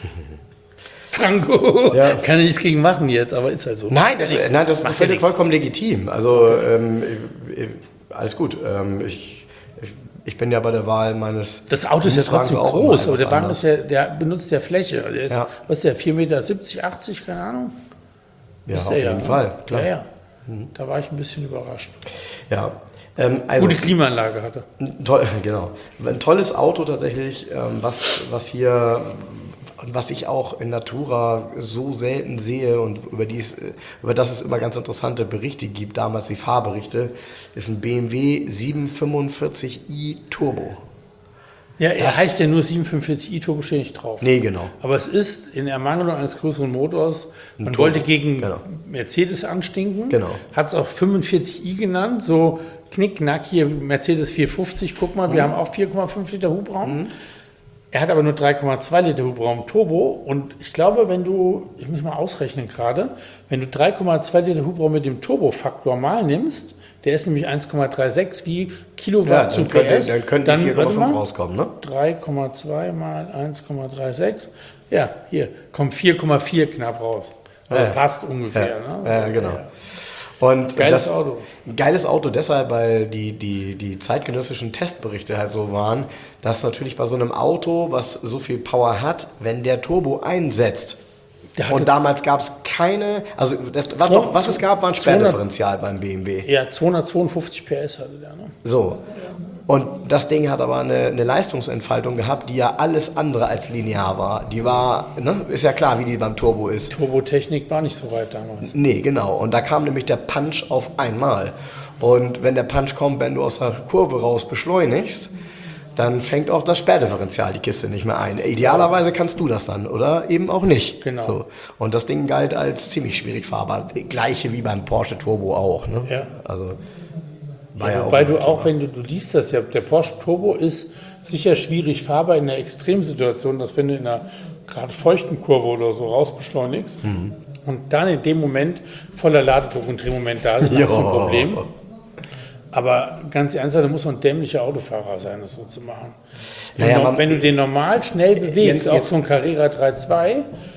Franco, kann ich nichts gegen machen jetzt, aber ist halt so. Nein, das ist völlig vollkommen legitim. Also alles gut. Ich bin ja bei der Wahl meines... Das Auto ist ja trotzdem groß, aber der Wagen der benutzt ja Fläche. Der ist, was ist der, 4,70 Meter, 80, keine Ahnung? Ja, auf jeden Fall, klar. Ja. Da war ich ein bisschen überrascht. Ja. Gute Klimaanlage hatte. Genau. Ein tolles Auto tatsächlich, was hier Und was ich auch in Natura so selten sehe und über das es immer ganz interessante Berichte gibt, damals die Fahrberichte, ist ein BMW 745i Turbo. Ja, er heißt ja nur 745i Turbo, steht nicht drauf. Nee, genau. Aber es ist in Ermangelung eines größeren Motors, man Turbo. wollte gegen Genau. Mercedes anstinken, Genau. hat es auch 45i genannt, so knickknack hier Mercedes 450, guck mal, wir haben auch 4,5 Liter Hubraum. Er hat aber nur 3,2 Liter Hubraum Turbo und ich glaube, ich muss mal ausrechnen gerade, wenn du 3,2 Liter Hubraum mit dem Turbofaktor mal nimmst, der ist nämlich 1,36 wie Kilowatt zu PS. Dann könnte 4,5 rauskommen, ne? 3,2 mal 1,36. Ja, hier kommt 4,4 knapp raus. Also passt ungefähr. Ne? Ja, genau. Und Geiles Auto. Geiles Auto deshalb, weil die zeitgenössischen Testberichte halt so waren, dass natürlich bei so einem Auto, was so viel Power hat, wenn der Turbo einsetzt, und damals gab es keine, also was es gab, war ein Sperrdifferential beim BMW. Ja, 252 PS hatte der. Ne? So. Und das Ding hat aber eine Leistungsentfaltung gehabt, die ja alles andere als linear war. Die war, ne, ist ja klar, wie die beim Turbo ist. Turbotechnik war nicht so weit damals. Nee, genau. Und da kam nämlich der Punch auf einmal. Und wenn der Punch kommt, wenn du aus der Kurve raus beschleunigst, dann fängt auch das Sperrdifferential die Kiste nicht mehr ein. Idealerweise kannst du das dann, oder eben auch nicht. Genau. So. Und das Ding galt als ziemlich schwierig fahrbar. Gleiche wie beim Porsche Turbo auch. Ne? Ja. Also, wobei du auch, wenn du liest das ja, der Porsche Turbo ist sicher schwierig fahrbar in der Extremsituation, dass wenn du in einer gerade feuchten Kurve oder so rausbeschleunigst und dann in dem Moment voller Ladedruck und Drehmoment da ist, dann hast du ein Problem. Aber ganz ernsthaft, da muss man ein dämlicher Autofahrer sein, das so zu machen. Wenn du den normal schnell bewegst, auch so ein Carrera 3.2,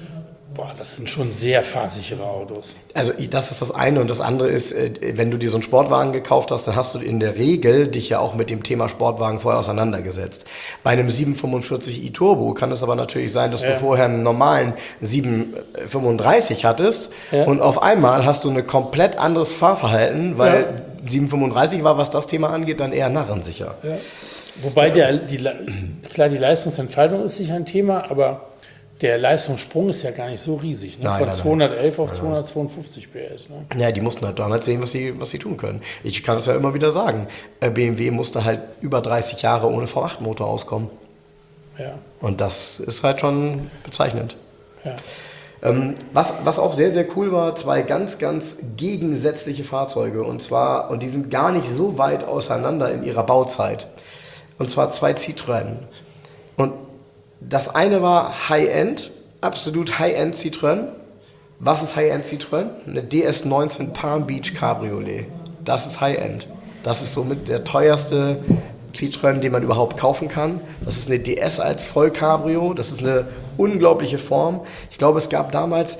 das sind schon sehr fahrsichere Autos. Also das ist das eine und das andere ist, wenn du dir so einen Sportwagen gekauft hast, dann hast du in der Regel dich ja auch mit dem Thema Sportwagen vorher auseinandergesetzt. Bei einem 745i Turbo kann es aber natürlich sein, dass du vorher einen normalen 735 hattest und auf einmal hast du ein komplett anderes Fahrverhalten, weil 735 war, was das Thema angeht, dann eher narrensicher. Ja. Wobei die Leistungsentfaltung ist sicher ein Thema, aber der Leistungssprung ist ja gar nicht so riesig. Ne? Von 211 auf 252 PS. Ne? Ja, die mussten halt damals sehen, was sie tun können. Ich kann es ja immer wieder sagen. BMW musste halt über 30 Jahre ohne V8-Motor auskommen. Ja. Und das ist halt schon bezeichnend. Ja. Was auch sehr, sehr cool war, zwei ganz, ganz gegensätzliche Fahrzeuge. Und die sind gar nicht so weit auseinander in ihrer Bauzeit. Und zwar zwei Citroën. Und das eine war High-End, absolut High-End Citroën. Was ist High-End Citroën? Eine DS19 Palm Beach Cabriolet. Das ist High-End. Das ist somit der teuerste Citroën, den man überhaupt kaufen kann. Das ist eine DS als Vollcabrio. Das ist eine unglaubliche Form. Ich glaube, es gab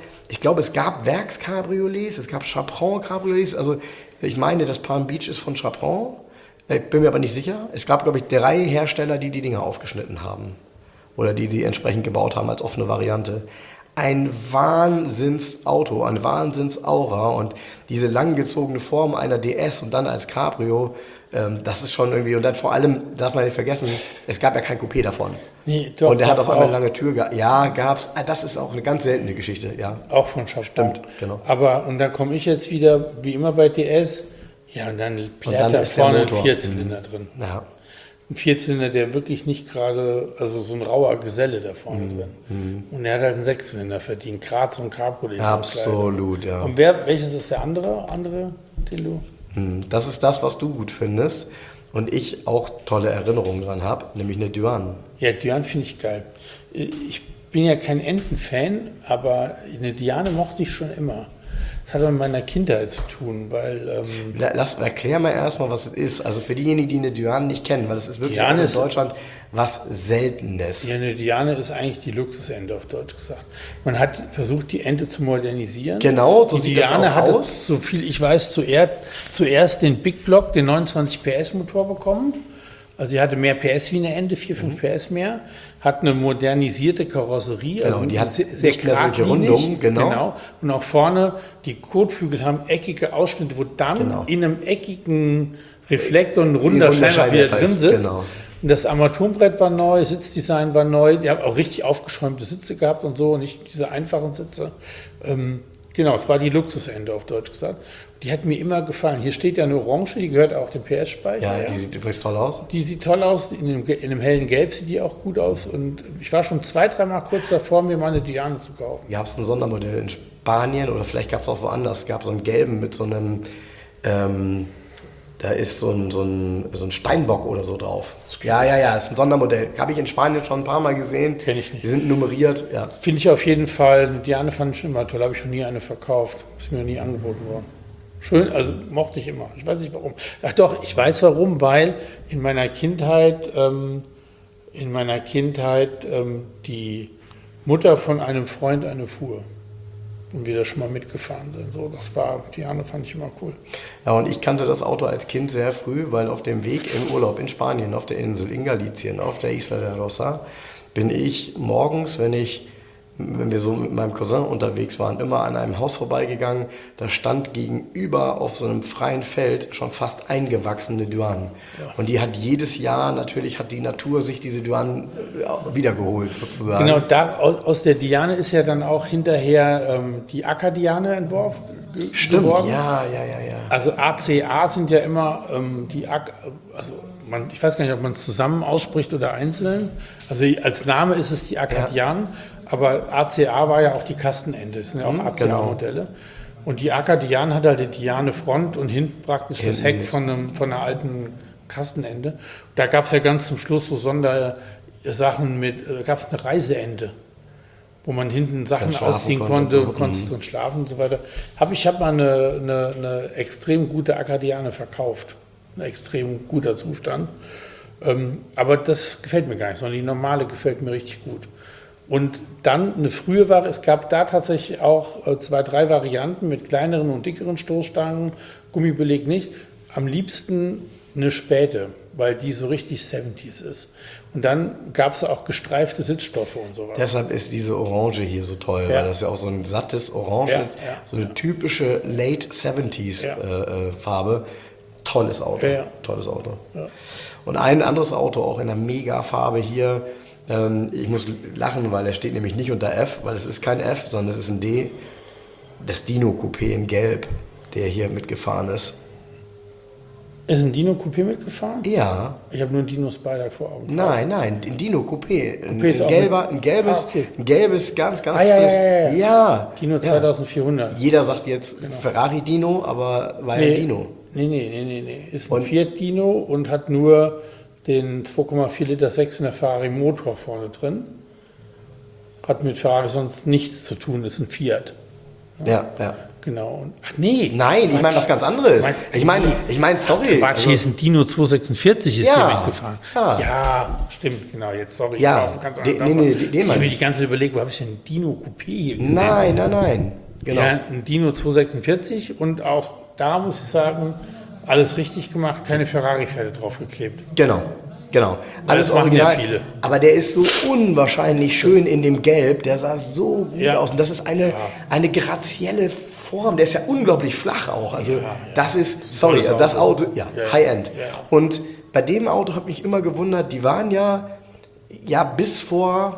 Werkscabriolets, es gab Chaperon-Cabriolets. Also ich meine, das Palm Beach ist von Chaperon. Ich bin mir aber nicht sicher. Es gab, glaube ich, 3 Hersteller, die Dinger aufgeschnitten haben. Oder die entsprechend gebaut haben als offene Variante. Ein Wahnsinnsauto, ein Wahnsinnsaura und diese langgezogene Form einer DS und dann als Cabrio, das ist schon irgendwie, und dann vor allem, darf man nicht vergessen, es gab ja kein Coupé davon. Nee, doch, und er hat auf einmal eine lange Tür gehabt. Ja, gab's. Das ist auch eine ganz seltene Geschichte, ja. Auch von Chaperon. Stimmt, genau. Aber, und dann komme ich jetzt wieder, wie immer bei DS, ja, und dann plärt da vorne ein Vierzylinder drin. Ja. Ein Vierzylinder, der wirklich nicht gerade, also so ein rauer Geselle da vorne drin. Und er hat halt einen Sechszylinder verdient, gerade so ein Cabriolet. Absolut, ja. Und welches ist der andere, den du? Das ist das, was du gut findest und ich auch tolle Erinnerungen dran habe, nämlich eine Duan. Ja, Duan finde ich geil. Ich bin ja kein Enten-Fan, aber eine Diane mochte ich schon immer. Das hat mit meiner Kindheit zu tun, weil... Erklär mal erstmal, was es ist. Also für diejenigen, die eine Duan nicht kennen, weil es ist wirklich in Deutschland was Seltenes. Ja, eine Diane ist eigentlich die Luxusente auf Deutsch gesagt. Man hat versucht, die Ente zu modernisieren. Genau, so die sieht Diane das auch hatte, aus. so viel ich weiß, zuerst den Big Block, den 29 PS Motor bekommen. Also sie hatte mehr PS wie eine Ente, 4-5 PS mehr, hat eine modernisierte Karosserie, genau, also die hat sehr solche Rundungen, genau. Und auch vorne, die Kotflügel haben eckige Ausschnitte, wo dann in einem eckigen Reflektor ein runder Scheinwerfer wieder drin sitzt. Genau. Und das Armaturenbrett war neu, Sitzdesign war neu, die haben auch richtig aufgeschäumte Sitze gehabt und so, nicht diese einfachen Sitze. Genau, es war die Luxusende auf Deutsch gesagt. Die hat mir immer gefallen. Hier steht ja eine Orange, die gehört auch dem PS-Speicher. Ja, die sieht übrigens toll aus. Die sieht toll aus, in einem hellen Gelb sieht die auch gut aus. Und ich war schon 2-3 Mal kurz davor, mir mal eine Diane zu kaufen. Gab es ein Sondermodell in Spanien oder vielleicht gab es auch woanders. Es gab so einen gelben mit so einem, da ist so ein Steinbock oder so drauf. Ja, ist ein Sondermodell. Habe ich in Spanien schon ein paar Mal gesehen. Kenn ich nicht. Die sind nummeriert, ja. Finde ich auf jeden Fall, eine Diane fand ich schon immer toll, habe ich noch nie eine verkauft. Ist mir noch nie angeboten worden. Schön, also mochte ich immer. Ich weiß nicht warum. Ach doch, ich weiß warum, weil in meiner Kindheit die Mutter von einem Freund eine fuhr. Und wir da schon mal mitgefahren sind. So, Diane fand ich immer cool. Ja, und ich kannte das Auto als Kind sehr früh, weil auf dem Weg im Urlaub in Spanien, auf der Insel, in Galicien, auf der Isla de Rosa, bin ich morgens, wenn wir so mit meinem Cousin unterwegs waren, immer an einem Haus vorbeigegangen. Da stand gegenüber auf so einem freien Feld schon fast eingewachsene Duanen. Ja. Und die hat jedes Jahr, natürlich hat die Natur sich diese Duanen wiedergeholt sozusagen. Genau, aus der Diane ist ja dann auch hinterher die Acker-Diane entworfen. Stimmt, geworden. Ja. Also ACA sind ja immer ich weiß gar nicht, ob man es zusammen ausspricht oder einzeln. Also als Name ist es die Acker-Diane. Aber ACA war ja auch die Kastenende, das sind ja auch ACA-Modelle. Genau. Und die Acker-Diane hat halt die Diane-Front und hinten praktisch das Heck von einer alten Kastenende. Da gab es ja ganz zum Schluss so Sondersachen gab es eine Reiseende, wo man hinten Sachen ausziehen konnte, konntest und schlafen und so weiter. Ich habe mal eine extrem gute Acker-Diane verkauft, ein extrem guter Zustand. Aber das gefällt mir gar nicht, sondern die normale gefällt mir richtig gut. Und dann eine frühe Ware, es gab da tatsächlich auch 2-3 Varianten mit kleineren und dickeren Stoßstangen, Gummibeleg nicht. Am liebsten eine späte, weil die so richtig 70s ist. Und dann gab es auch gestreifte Sitzstoffe und sowas. Deshalb ist diese Orange hier so toll, weil das ja auch so ein sattes Orange ist, so eine typische Late 70s Farbe. Tolles Auto, tolles Auto. Ja. Und ein anderes Auto, auch in der Mega-Farbe hier, ich muss lachen, weil er steht nämlich nicht unter F, weil es ist kein F, sondern es ist ein D. Das Dino Coupé in Gelb, der hier mitgefahren ist. Ist ein Dino Coupé mitgefahren? Ja. Ich habe nur ein Dino Spider vor Augen. Nein, ein Dino Coupé. Ein gelbes, ganz tolles. Ja. Dino 2400. Jeder sagt jetzt Ferrari Dino, aber war ja Dino. Nee. Ist ein Fiat Dino und hat nur den 2,4 Liter 6 in der Ferrari Motor vorne drin. Hat mit Ferrari sonst nichts zu tun, ist ein Fiat. Ja. Genau. Ach nee. Nein, ich meine was ganz anderes. Ich meine, sorry. Quatsch, hier ist ein Dino 246 ist hier mitgefahren. Ja, stimmt, genau. Jetzt, sorry, ich war auf ganz anderen. Ich habe mir die ganze Zeit überlegt, wo habe ich denn ein Dino Coupé hier gesehen? Nein. Genau. Ja, ein Dino 246 und auch da muss ich sagen, alles richtig gemacht, keine Ferrari-Pferde draufgeklebt. Genau. Alles original. Ja viele. Aber der ist so unwahrscheinlich schön in dem Gelb. Der sah so gut aus. Und das ist eine grazielle Form. Der ist ja unglaublich flach auch. Also das ist, das Auto, High-End. Ja. Und bei dem Auto habe ich immer gewundert, die waren ja bis vor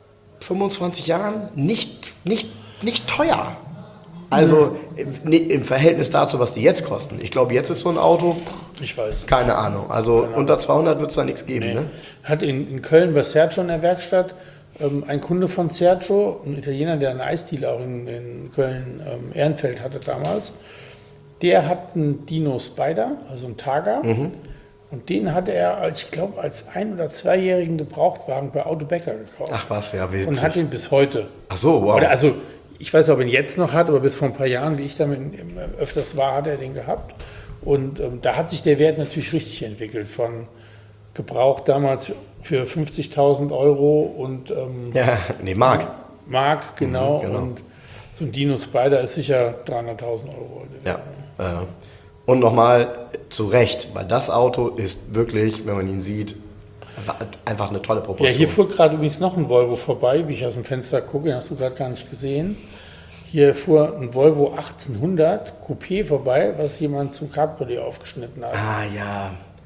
25 Jahren nicht teuer. Also im Verhältnis dazu, was die jetzt kosten. Ich glaube, jetzt ist so ein Auto, ich weiß, keine Ahnung. Also unter 200 wird es da nichts geben. Nee. Ne? Hat in Köln bei Sergio in der Werkstatt ein Kunde von Sergio, ein Italiener, der eine Eisdiele auch in Köln Ehrenfeld hatte damals, der hat einen Dino Spider, also einen Targa. Und den hatte er, ich glaube, als 1- oder 2-jährigen Gebrauchtwagen bei Auto Becker gekauft. Ach was, ja, witzig. Und hat ihn bis heute. Ach so, wow. Ich weiß nicht, ob er ihn jetzt noch hat, aber bis vor ein paar Jahren, wie ich damit öfters war, hat er den gehabt. Und da hat sich der Wert natürlich richtig entwickelt. Von gebraucht damals für 50.000 Euro und... Mark. Mark, genau. Und so ein Dino Spider ist sicher 300.000 Euro. Ja. Und nochmal zu Recht, weil das Auto ist wirklich, wenn man ihn sieht, einfach eine tolle Proportion. Ja, hier fuhr gerade übrigens noch ein Volvo vorbei, wie ich aus dem Fenster gucke, den hast du gerade gar nicht gesehen. Hier fuhr ein Volvo 1800 Coupé vorbei, was jemand zum Cabriolet aufgeschnitten hat. Ah ja.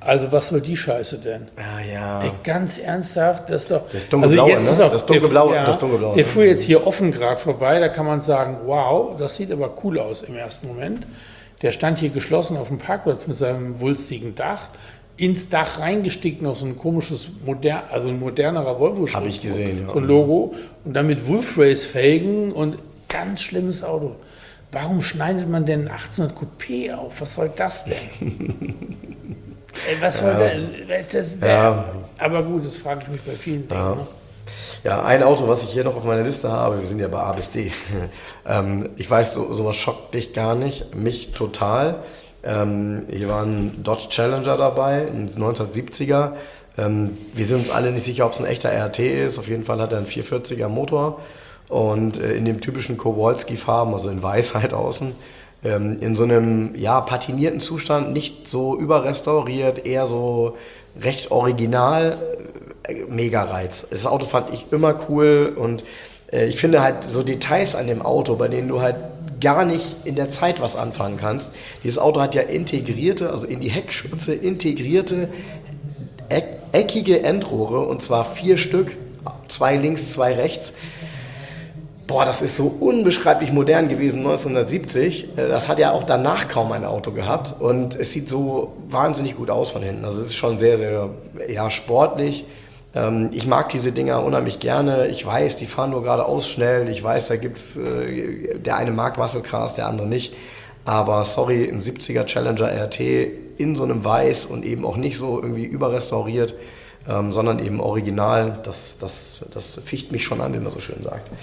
Also was soll die Scheiße denn? Ja. Ey, ganz ernsthaft, das ist doch... Das dunkelblaue, jetzt, ne? pass auf, Das dunkelblaue. Der fuhr jetzt hier offen gerade vorbei, da kann man sagen, wow, das sieht aber cool aus im ersten Moment. Der stand hier geschlossen auf dem Parkplatz mit seinem wulstigen Dach, ins Dach reingestiegen, noch so ein komisches, ein modernerer Volvo. Habe ich gesehen, ja. So ein Logo. Und dann mit Wolf Race Felgen und ganz schlimmes Auto. Warum schneidet man denn ein 1800 Coupé auf? Was soll das denn? Ey, was soll das? Aber gut, das frage ich mich bei vielen Dingen. Ja. Ne? Ja, ein Auto, was ich hier noch auf meiner Liste habe, wir sind ja bei A bis D. Ich weiß, sowas schockt dich gar nicht, mich total. Hier war ein Dodge Challenger dabei, ein 1970er. Wir sind uns alle nicht sicher, ob es ein echter RT ist. Auf jeden Fall hat er einen 440er Motor und in dem typischen Kowalski-Farben, also in Weiß halt außen. In so einem patinierten Zustand, nicht so überrestauriert, eher so recht original, mega Reiz. Das Auto fand ich immer cool und ich finde halt so Details an dem Auto, bei denen du halt gar nicht in der Zeit was anfangen kannst. Dieses Auto hat ja integrierte, also in die Heckschürze integrierte, eckige Endrohre und zwar 4 Stück, 2 links, 2 rechts. Boah, das ist so unbeschreiblich modern gewesen 1970. Das hat ja auch danach kaum ein Auto gehabt und es sieht so wahnsinnig gut aus von hinten. Also es ist schon sehr, sehr sportlich. Ich mag diese Dinger unheimlich gerne. Ich weiß, die fahren nur geradeaus schnell. Ich weiß, da gibt's der eine mag Muscle Cars, der andere nicht. Aber sorry, ein 70er Challenger RT in so einem Weiß und eben auch nicht so irgendwie überrestauriert, sondern eben original, das ficht mich schon an, wie man so schön sagt.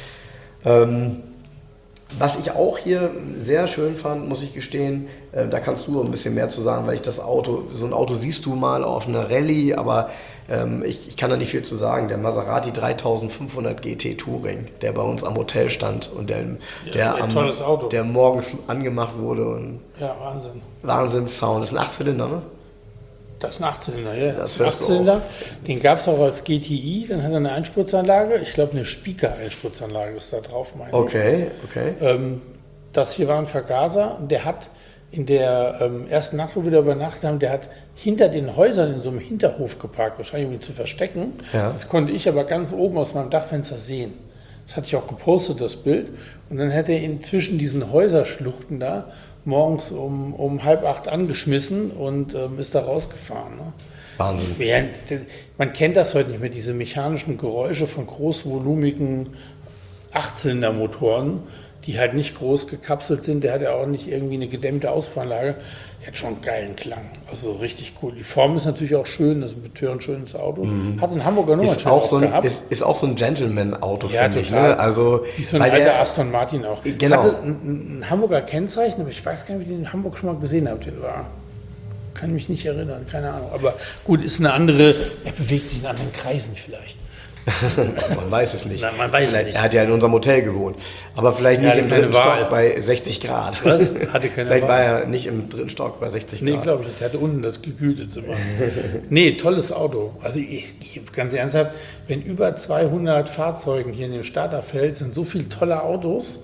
Was ich auch hier sehr schön fand, muss ich gestehen, da kannst du ein bisschen mehr zu sagen, weil so ein Auto siehst du mal auf einer Rallye, aber ich kann da nicht viel zu sagen. Der Maserati 3500 GT Touring, der bei uns am Hotel stand und der morgens angemacht wurde. Und ja, Wahnsinn. Wahnsinns-Sound. Das ist ein 8-Zylinder, ne? Das ist ein 8-Zylinder, ja. Das ist ein 8-Zylinder. Den gab es auch als GTI, dann hat er eine Einspritzanlage. Ich glaube, eine Spiker-Einspritzanlage ist da drauf, meine ich. Okay. Das hier war ein Vergaser und der hat in der ersten Nacht, wo wir da übernachtet haben, der hat hinter den Häusern in so einem Hinterhof geparkt, wahrscheinlich um ihn zu verstecken. Ja. Das konnte ich aber ganz oben aus meinem Dachfenster sehen. Das hatte ich auch gepostet, das Bild. Und dann hat er inzwischen diesen Häuserschluchten da morgens um 7:30 angeschmissen und ist da rausgefahren. Ne? Wahnsinn. Man kennt das heute nicht mehr, diese mechanischen Geräusche von großvolumigen 8-Zylinder-Motoren, die halt nicht groß gekapselt sind. Der hat ja auch nicht irgendwie eine gedämmte Auspuffanlage. Der hat schon einen geilen Klang. Also richtig cool. Die Form ist natürlich auch schön, das ist ein betörend schönes Auto. Hat in Hamburger Nummernschild gehabt. Ist auch so ein Gentleman-Auto, ja, finde ich. Ne? Also, wie so ein alter Aston Martin auch. Genau. Hatte ein Hamburger Kennzeichen, aber ich weiß gar nicht, wie ich den in Hamburg schon mal gesehen habe, den war. Kann mich nicht erinnern, keine Ahnung. Aber gut, ist eine andere, er bewegt sich in anderen Kreisen vielleicht. Man weiß es nicht. Nein, man weiß es nicht. Er hat ja in unserem Hotel gewohnt. Aber vielleicht nicht im dritten Stock bei 60 Grad. Was? Hatte keine vielleicht Wahl. War er nicht im dritten Stock bei 60 Grad. Nee, glaube ich nicht. Der hatte unten das gekühlte Zimmer. Nee, tolles Auto. Also ich ganz ernsthaft, wenn über 200 Fahrzeugen hier in dem Starterfeld sind, so viele tolle Autos,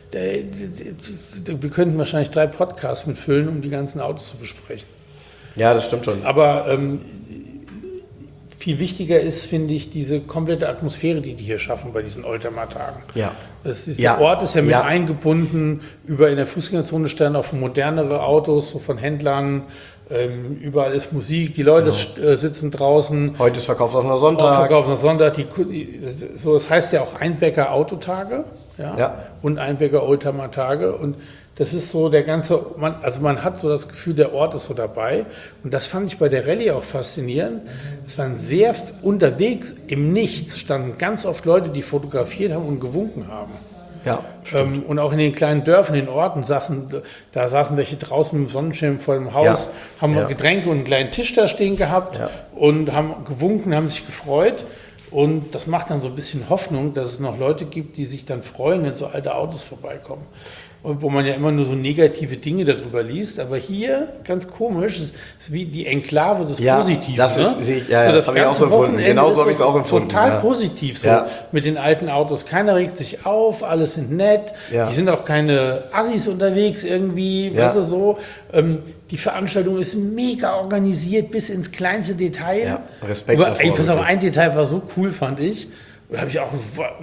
wir könnten wahrscheinlich 3 Podcasts mitfüllen, um die ganzen Autos zu besprechen. Ja, das stimmt schon. Aber viel wichtiger ist, finde ich, diese komplette Atmosphäre, die hier schaffen bei diesen Oldtimer-Tagen. Ja. Der Ort ist ja mit eingebunden, über in der Fußgängerzone stellen auch modernere Autos, so von Händlern, überall ist Musik, die Leute sitzen draußen. Heute ist verkaufsoffener Sonntag. Das heißt ja auch Einbecker Autotage und Einbecker Oldtimer-Tage und das ist so der ganze, man hat so das Gefühl, der Ort ist so dabei. Und das fand ich bei der Rallye auch faszinierend. Es waren sehr unterwegs, im Nichts standen ganz oft Leute, die fotografiert haben und gewunken haben. Ja, und auch in den kleinen Dörfern, in den Orten saßen welche draußen mit dem Sonnenschirm vor dem Haus, haben Getränke und einen kleinen Tisch da stehen gehabt und haben gewunken, haben sich gefreut. Und das macht dann so ein bisschen Hoffnung, dass es noch Leute gibt, die sich dann freuen, wenn so alte Autos vorbeikommen. und wo man ja immer nur so negative Dinge darüber liest, aber hier, ganz komisch, ist wie die Enklave des Positiven. Das ist, ne? das habe ich auch so empfunden. Genauso habe ich es auch empfunden. Total positiv so mit den alten Autos. Keiner regt sich auf, alles sind nett. Die sind auch keine Assis unterwegs irgendwie, weißt du so. Die Veranstaltung ist mega organisiert bis ins kleinste Detail. Ja, Respekt davor. Pass auf, ein Detail war so cool, fand ich. Da habe ich auch...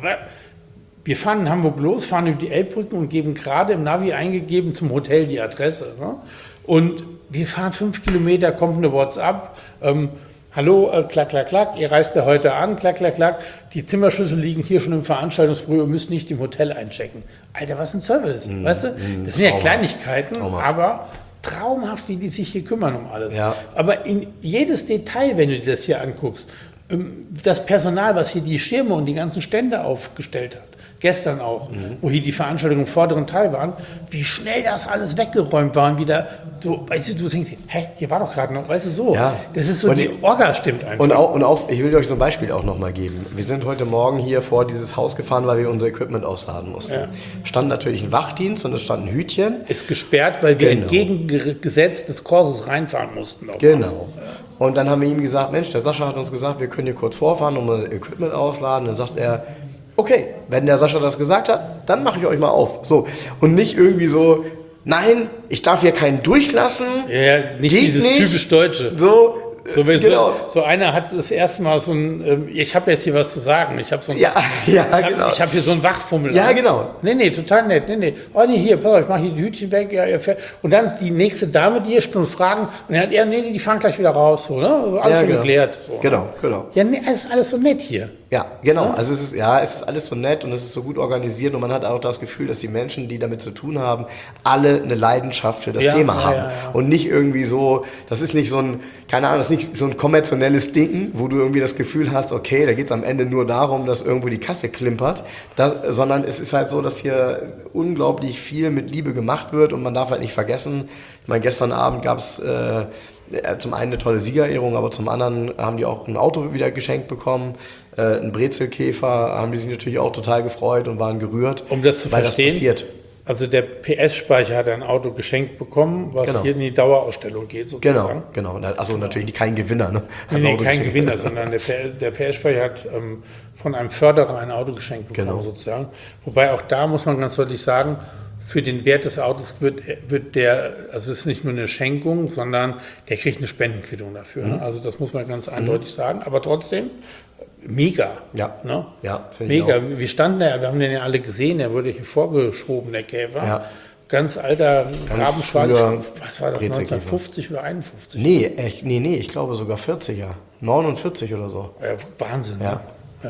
Wir fahren in Hamburg los, fahren über die Elbbrücken und geben gerade im Navi eingegeben zum Hotel die Adresse. Ne? Und wir fahren 5 Kilometer, kommt eine WhatsApp. Hallo, klack, klack, klack, ihr reist ja heute an, klack, klack, klack. Die Zimmerschlüssel liegen hier schon im Veranstaltungsbüro, ihr müsst nicht im Hotel einchecken. Alter, was ein Service, weißt du? Das sind ja Kleinigkeiten, aber traumhaft, wie die sich hier kümmern um alles. Ja. Aber in jedes Detail, wenn du dir das hier anguckst, das Personal, was hier die Schirme und die ganzen Stände aufgestellt hat, gestern auch, wo hier die Veranstaltungen im vorderen Teil waren, wie schnell das alles weggeräumt war und wieder, so, weißt du denkst, hä, hier war doch gerade noch, weißt du, so. Ja. Das ist so, und die Orga stimmt einfach. Und auch, ich will euch so ein Beispiel auch nochmal geben. Wir sind heute Morgen hier vor dieses Haus gefahren, weil wir unser Equipment ausladen mussten. Ja. Stand natürlich ein Wachdienst und es stand ein Hütchen. Ist gesperrt, weil wir entgegengesetzt des Korsos reinfahren mussten. Genau. Ja. Und dann haben wir ihm gesagt, Mensch, der Sascha hat uns gesagt, wir können hier kurz vorfahren und unser Equipment ausladen. Dann sagt er, okay, wenn der Sascha das gesagt hat, dann mache ich euch mal auf. So. Und nicht irgendwie so, nein, ich darf hier keinen durchlassen. Ja, nicht dieses typisch Deutsche. So, genau. So einer hat das erste Mal so ein, ich habe jetzt hier was zu sagen. Ich habe so ein, genau. Ich habe hier so ein Wachfummel. Ja, genau. Nee, total nett. Nee. Oh, nee, hier, pass auf, ich mache hier die Hütchen weg. Ja, und dann die nächste Dame, die hier schon fragen. Und er hat, die fahren gleich wieder raus. So, ne? Also alles schon geklärt. So, genau. Ja, nee, es ist alles so nett hier. Ja, genau. Ja? Also es ist alles so nett und es ist so gut organisiert und man hat auch das Gefühl, dass die Menschen, die damit zu tun haben, alle eine Leidenschaft für das Thema haben. Ja. Und nicht irgendwie so, das ist nicht so ein, keine Ahnung, das ist nicht so ein kommerzielles Ding, wo du irgendwie das Gefühl hast, okay, da geht es am Ende nur darum, dass irgendwo die Kasse klimpert, sondern es ist halt so, dass hier unglaublich viel mit Liebe gemacht wird und man darf halt nicht vergessen, ich meine, gestern Abend gab es zum einen eine tolle Siegerehrung, aber zum anderen haben die auch ein Auto wieder geschenkt bekommen, einen Brezelkäfer, haben die sich natürlich auch total gefreut und waren gerührt, um das zu verstehen, das passiert. Also der PS-Speicher hat ein Auto geschenkt bekommen, was hier in die Dauerausstellung geht sozusagen. Genau. Also natürlich kein Gewinner. Ne? Nee, kein Gewinner, sondern der PS-Speicher hat von einem Förderer ein Auto geschenkt bekommen sozusagen. Wobei auch da muss man ganz deutlich sagen, für den Wert des Autos wird der, also es ist nicht nur eine Schenkung, sondern der kriegt eine Spendenquittung dafür. Ne? Also das muss man ganz eindeutig sagen. Aber trotzdem, mega. Ja, ne? Mega. Wir standen da, wir haben den ja alle gesehen, der wurde hier vorgeschoben, der Käfer. Ja. Ganz alter Rabenschwarz, was war das, 1950 oder 51? Nee, ich glaube sogar 40er, 49 oder so. Ja, Wahnsinn, ja.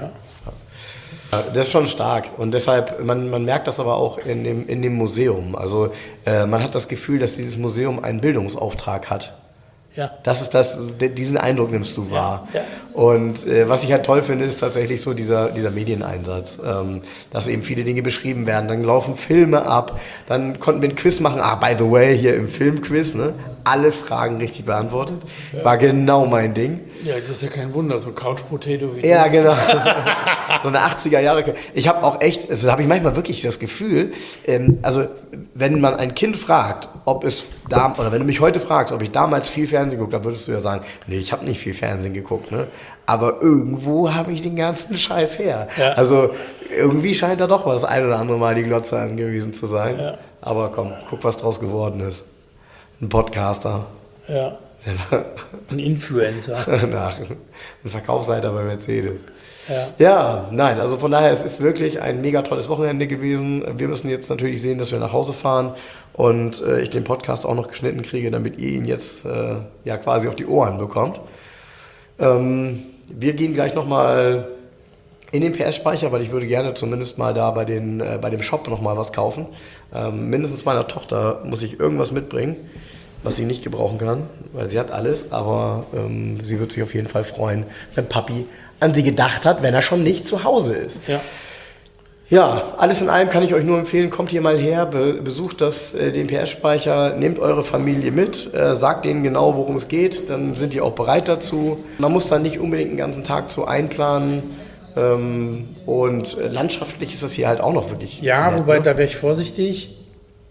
Das ist schon stark und deshalb, man merkt das aber auch in dem Museum. Also man hat das Gefühl, dass dieses Museum einen Bildungsauftrag hat. Ja. Diesen Eindruck nimmst du wahr. Ja. Und was ich halt toll finde, ist tatsächlich so dieser Medieneinsatz, dass eben viele Dinge beschrieben werden. Dann laufen Filme ab, dann konnten wir ein Quiz machen. By the way, hier im Filmquiz, ne? Alle Fragen richtig beantwortet. Ja. War genau mein Ding. Ja, das ist ja kein Wunder, so Couch Potato wie ja, genau. So eine 80er Jahre. Ich habe auch echt, also habe ich manchmal wirklich das Gefühl, also wenn man ein Kind fragt, oder wenn du mich heute fragst, ob ich damals viel Fernsehen geguckt habe, würdest du ja sagen, nee, ich habe nicht viel Fernsehen geguckt, ne? Aber irgendwo habe ich den ganzen Scheiß her. Ja. Also irgendwie scheint da doch das ein oder andere Mal die Glotze angewiesen zu sein. Ja. Aber komm, guck, was draus geworden ist. Ein Podcaster. Ja. Ein Influencer. Ein Verkaufsleiter bei Mercedes. Ja, nein, also von daher, es ist wirklich ein mega tolles Wochenende gewesen. Wir müssen jetzt natürlich sehen, dass wir nach Hause fahren und ich den Podcast auch noch geschnitten kriege, damit ihr ihn jetzt quasi auf die Ohren bekommt. Wir gehen gleich nochmal in den PS-Speicher, weil ich würde gerne zumindest mal da bei dem Shop nochmal was kaufen. Mindestens meiner Tochter muss ich irgendwas mitbringen, was sie nicht gebrauchen kann, weil sie hat alles, aber sie wird sich auf jeden Fall freuen, wenn Papi an sie gedacht hat, wenn er schon nicht zu Hause ist. Ja, alles in allem kann ich euch nur empfehlen, kommt hier mal her, besucht den PS-Speicher, nehmt eure Familie mit, sagt denen genau, worum es geht, dann sind die auch bereit dazu. Man muss dann nicht unbedingt einen ganzen Tag zu einplanen und landschaftlich ist das hier halt auch noch wirklich nett, wobei, da wäre ich vorsichtig.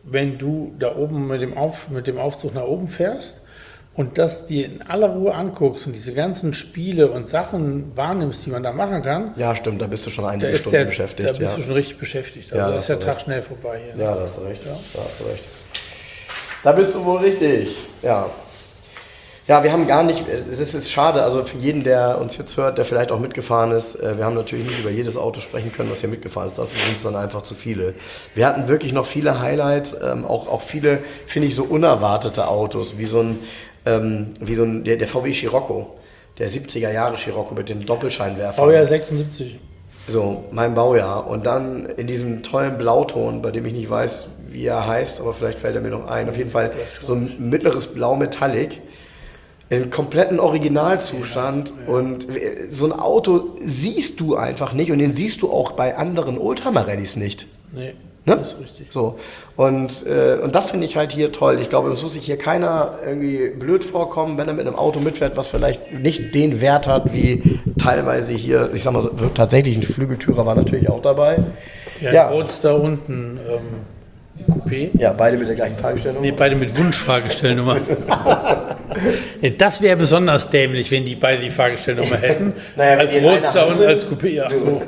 wenn du da oben mit dem Aufzug nach oben fährst und das dir in aller Ruhe anguckst und diese ganzen Spiele und Sachen wahrnimmst, die man da machen kann, Ja, stimmt, da bist du schon einige Stunden beschäftigt. Da bist du schon richtig beschäftigt. Also Ja, da da ist der hast du Tag recht. schnell vorbei hier. Ja, da hast du recht. Da hast du recht. Da bist du wohl richtig. Ja. Ja, wir haben gar nicht, es ist schade, also für jeden, der uns jetzt hört, der vielleicht auch mitgefahren ist, wir haben natürlich nicht über jedes Auto sprechen können, was hier mitgefahren ist. Dazu sind es dann einfach zu viele. Wir hatten wirklich noch viele Highlights, auch viele, finde ich, so unerwartete Autos, wie der VW Scirocco, der 70er Jahre Scirocco mit den Doppelscheinwerfern. Baujahr 76. So, mein Baujahr. Und dann in diesem tollen Blauton, bei dem ich nicht weiß, wie er heißt, aber vielleicht fällt er mir noch ein. Auf jeden Fall so ein mittleres Blau Metallic. In kompletten Originalzustand. Und so ein Auto siehst du einfach nicht und den siehst du auch bei anderen Oldtimer-Rallyes nicht. Nee, Ne? das ist richtig. So. Und das finde ich halt hier toll. Ich glaube, es muss sich hier keiner irgendwie blöd vorkommen, wenn er mit einem Auto mitfährt, was vielleicht nicht den Wert hat, wie teilweise hier, ich sag mal, so, tatsächlich ein Flügeltürer war natürlich auch dabei. Ja, Roadster unten Coupé. Ja, beide mit der gleichen Fahrgestellnummer. Nee, beide mit Wunschfahrgestellnummer. Nee, das wäre besonders dämlich, wenn die beide die Fahrgestellnummer hätten. Naja, wenn als die in einer Roadster Hand und sind. als Coupé. Ja, ach so.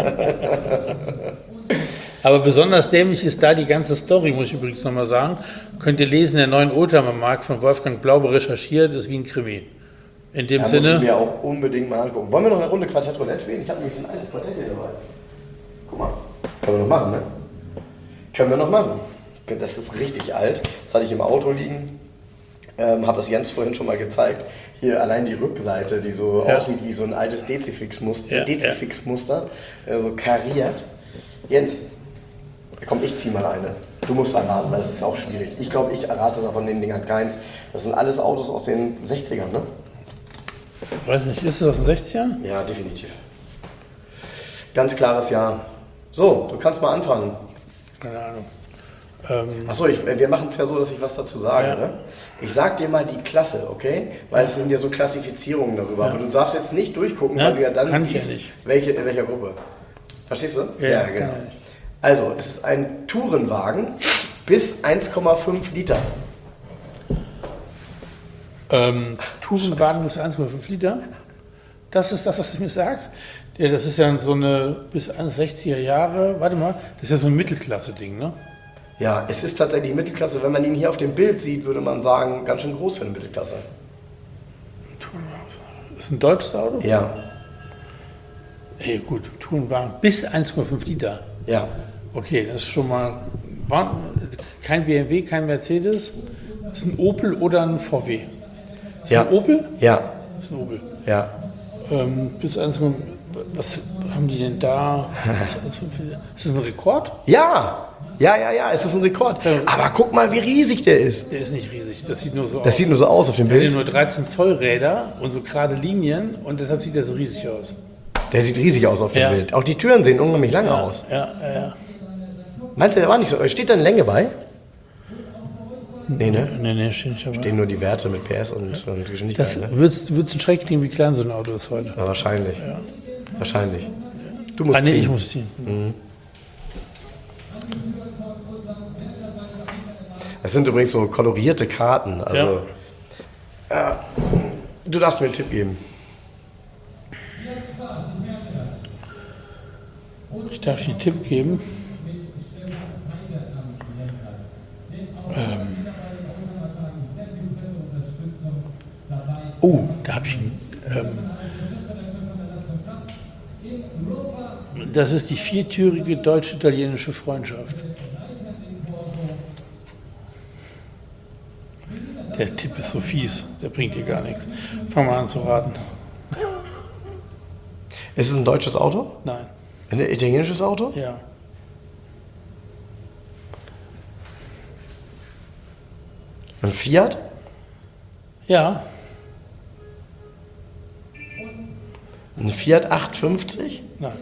Aber besonders dämlich ist da die ganze Story, muss ich übrigens nochmal sagen. Könnt ihr lesen, der neuen Oldtimer-Markt von Wolfgang Blaube recherchiert, ist wie ein Krimi. In dem Muss ich Sinne, mir auch unbedingt mal angucken. Wollen wir noch eine Runde Quartett Roulette spielen? Ich habe nämlich so ein altes Quartett hier dabei. Guck mal. Können wir noch machen, ne? Können wir noch machen. Das ist richtig alt. Das hatte ich im Auto liegen. Habe das Jens vorhin schon mal gezeigt. Hier allein die Rückseite, die so aussieht wie so ein altes Dezifix-Muster, so kariert. Jens, komm, ich zieh mal eine. Du musst erraten, weil das ist auch schwierig. Ich glaube, ich errate davon den Dingern keins. Das sind alles Autos aus den 60ern, ne? weiß nicht, ist es aus den 60ern? Ja, definitiv. Ganz klares Ja. So, du kannst mal anfangen. Keine Ahnung. Achso, wir machen es ja so, dass ich was dazu sage. Ja. Ne? Ich sag dir mal die Klasse, okay? Weil es sind ja so Klassifizierungen darüber. Aber du darfst jetzt nicht durchgucken, Ja, weil du ja dann kann ich siehst, ja nicht. in welcher Gruppe. Verstehst du? Ja, genau. kann ich. Also, es ist ein Tourenwagen bis 1,5 Liter. Tourenwagen bis 1,5 Liter. Das ist das, was du mir sagst. Ja, das ist ja so eine bis 60er Jahre. Warte mal, das ist ja so ein Mittelklasse-Ding, ne? Ja, es ist tatsächlich Mittelklasse. Wenn man ihn hier auf dem Bild sieht, würde man sagen, ganz schön groß für eine Mittelklasse. Das ist ein deutsches Auto? Ja. Ey, gut, Tourenwagen bis 1,5 Liter. Ja. Okay, das ist schon mal kein BMW, kein Mercedes. Das ist ein Opel oder ein VW. Das ist Ja. ein Opel? Ja. Das ist ein Opel. Ja. Bis 1,5. Was haben die denn da? Ist das ein Rekord? Ja. Ja, es ist ein Rekord. Aber guck mal, wie riesig der ist. Der ist nicht riesig, das sieht nur so aus. Das sieht nur so aus auf dem Der hat ja Bild. nur 13 Zoll Räder und so gerade Linien und deshalb sieht er so riesig aus. Der sieht riesig aus auf dem Ja. Bild. Auch die Türen sehen unheimlich lange aus. Ja. Meinst du, der war nicht so? Steht da eine Länge bei? Nee, ne? Nee, steht nicht dabei. Stehen nur die Werte mit PS und Geschwindigkeit, Das ne? wird ein Schreck kriegen, wie klein so ein Auto ist heute. Ja, wahrscheinlich. Wahrscheinlich. Du musst Nee, ziehen. ich muss ziehen. Das sind übrigens so kolorierte Karten. Also, du darfst mir einen Tipp geben. Ich darf dir einen Tipp geben. Da habe ich einen. Das ist die viertürige deutsch-italienische Freundschaft. Der Tipp ist so fies, der bringt dir gar nichts. Fang mal an zu raten. Ist es ein deutsches Auto? Nein. Ein italienisches Auto? Ja. Ein Fiat? Ja. Ein Fiat 850? Nein.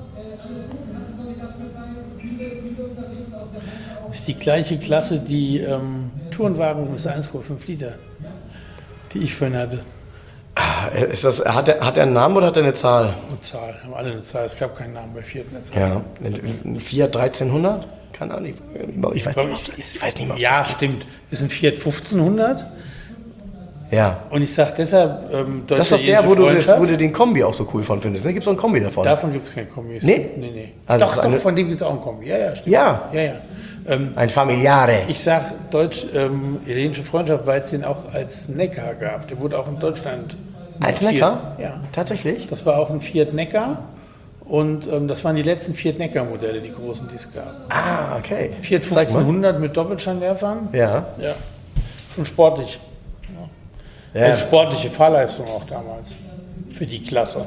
Das ist die gleiche Klasse, die Tourenwagen bis 1,5 Liter, die ich vorhin hatte. Hat er einen Namen oder hat er eine Zahl? Eine Zahl, haben alle eine Zahl. Es gab keinen Namen bei Fiat in der Zahl. Ja. Ein Fiat 1300? keine Ahnung, ich weiß nicht mal, ob Ja, das geht. stimmt. Ist ein Fiat 1500. Ja. Und ich sage deshalb, Das ist doch der, wo du den Kombi auch so cool von findest. Ne? Gibt es auch einen Kombi davon? Davon gibt es keinen Kombi. Nee? Nee. Also Doch, von dem gibt es auch einen Kombi. Ja, stimmt. Ja. Ja. Ein Familiare. Ich sage deutsch-italienische Freundschaft, weil es den auch als Neckar gab. Der wurde auch in Deutschland Als montiert. Neckar? Ja. Tatsächlich? Das war auch ein Fiat Neckar. Und das waren die letzten Fiat Neckar-Modelle, die großen, die es gab. Ah, okay. Fiat Zeig mal. 1500 mit Doppelscheinwerfern. Ja. Ja. Schon sportlich. Ja. Eine sportliche Fahrleistung auch damals. Für die Klasse.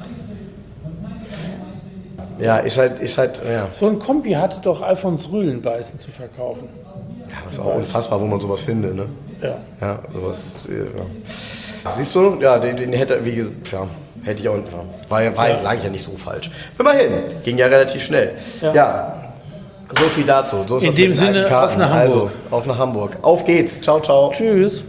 Ja, ist halt, ja. So ein Kombi hatte doch Alfons Rühlenbeißen zu verkaufen. Ja, das ist auch unfassbar, wo man sowas findet, ne? Ja. Ja, sowas, ja. Siehst du, ja, den hätte, wie gesagt, ja, hätte ich auch, ja. Lag ich ja nicht so falsch. Immerhin, ging ja relativ schnell. Ja. So viel dazu. So ist In das dem mit den alten Sinne, Karten. auf nach Hamburg. Also, auf nach Hamburg. Auf geht's. Ciao, ciao. Tschüss.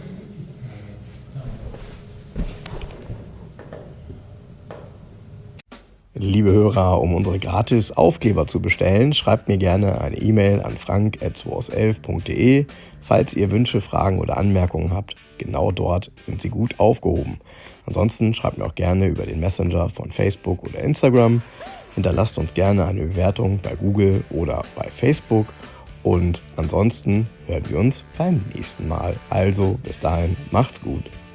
Liebe Hörer, um unsere gratis Aufkleber zu bestellen, schreibt mir gerne eine E-Mail an frank@2aus11.de, falls ihr Wünsche, Fragen oder Anmerkungen habt. Genau dort sind sie gut aufgehoben. Ansonsten schreibt mir auch gerne über den Messenger von Facebook oder Instagram. Hinterlasst uns gerne eine Bewertung bei Google oder bei Facebook. Und ansonsten hören wir uns beim nächsten Mal. Also bis dahin, macht's gut.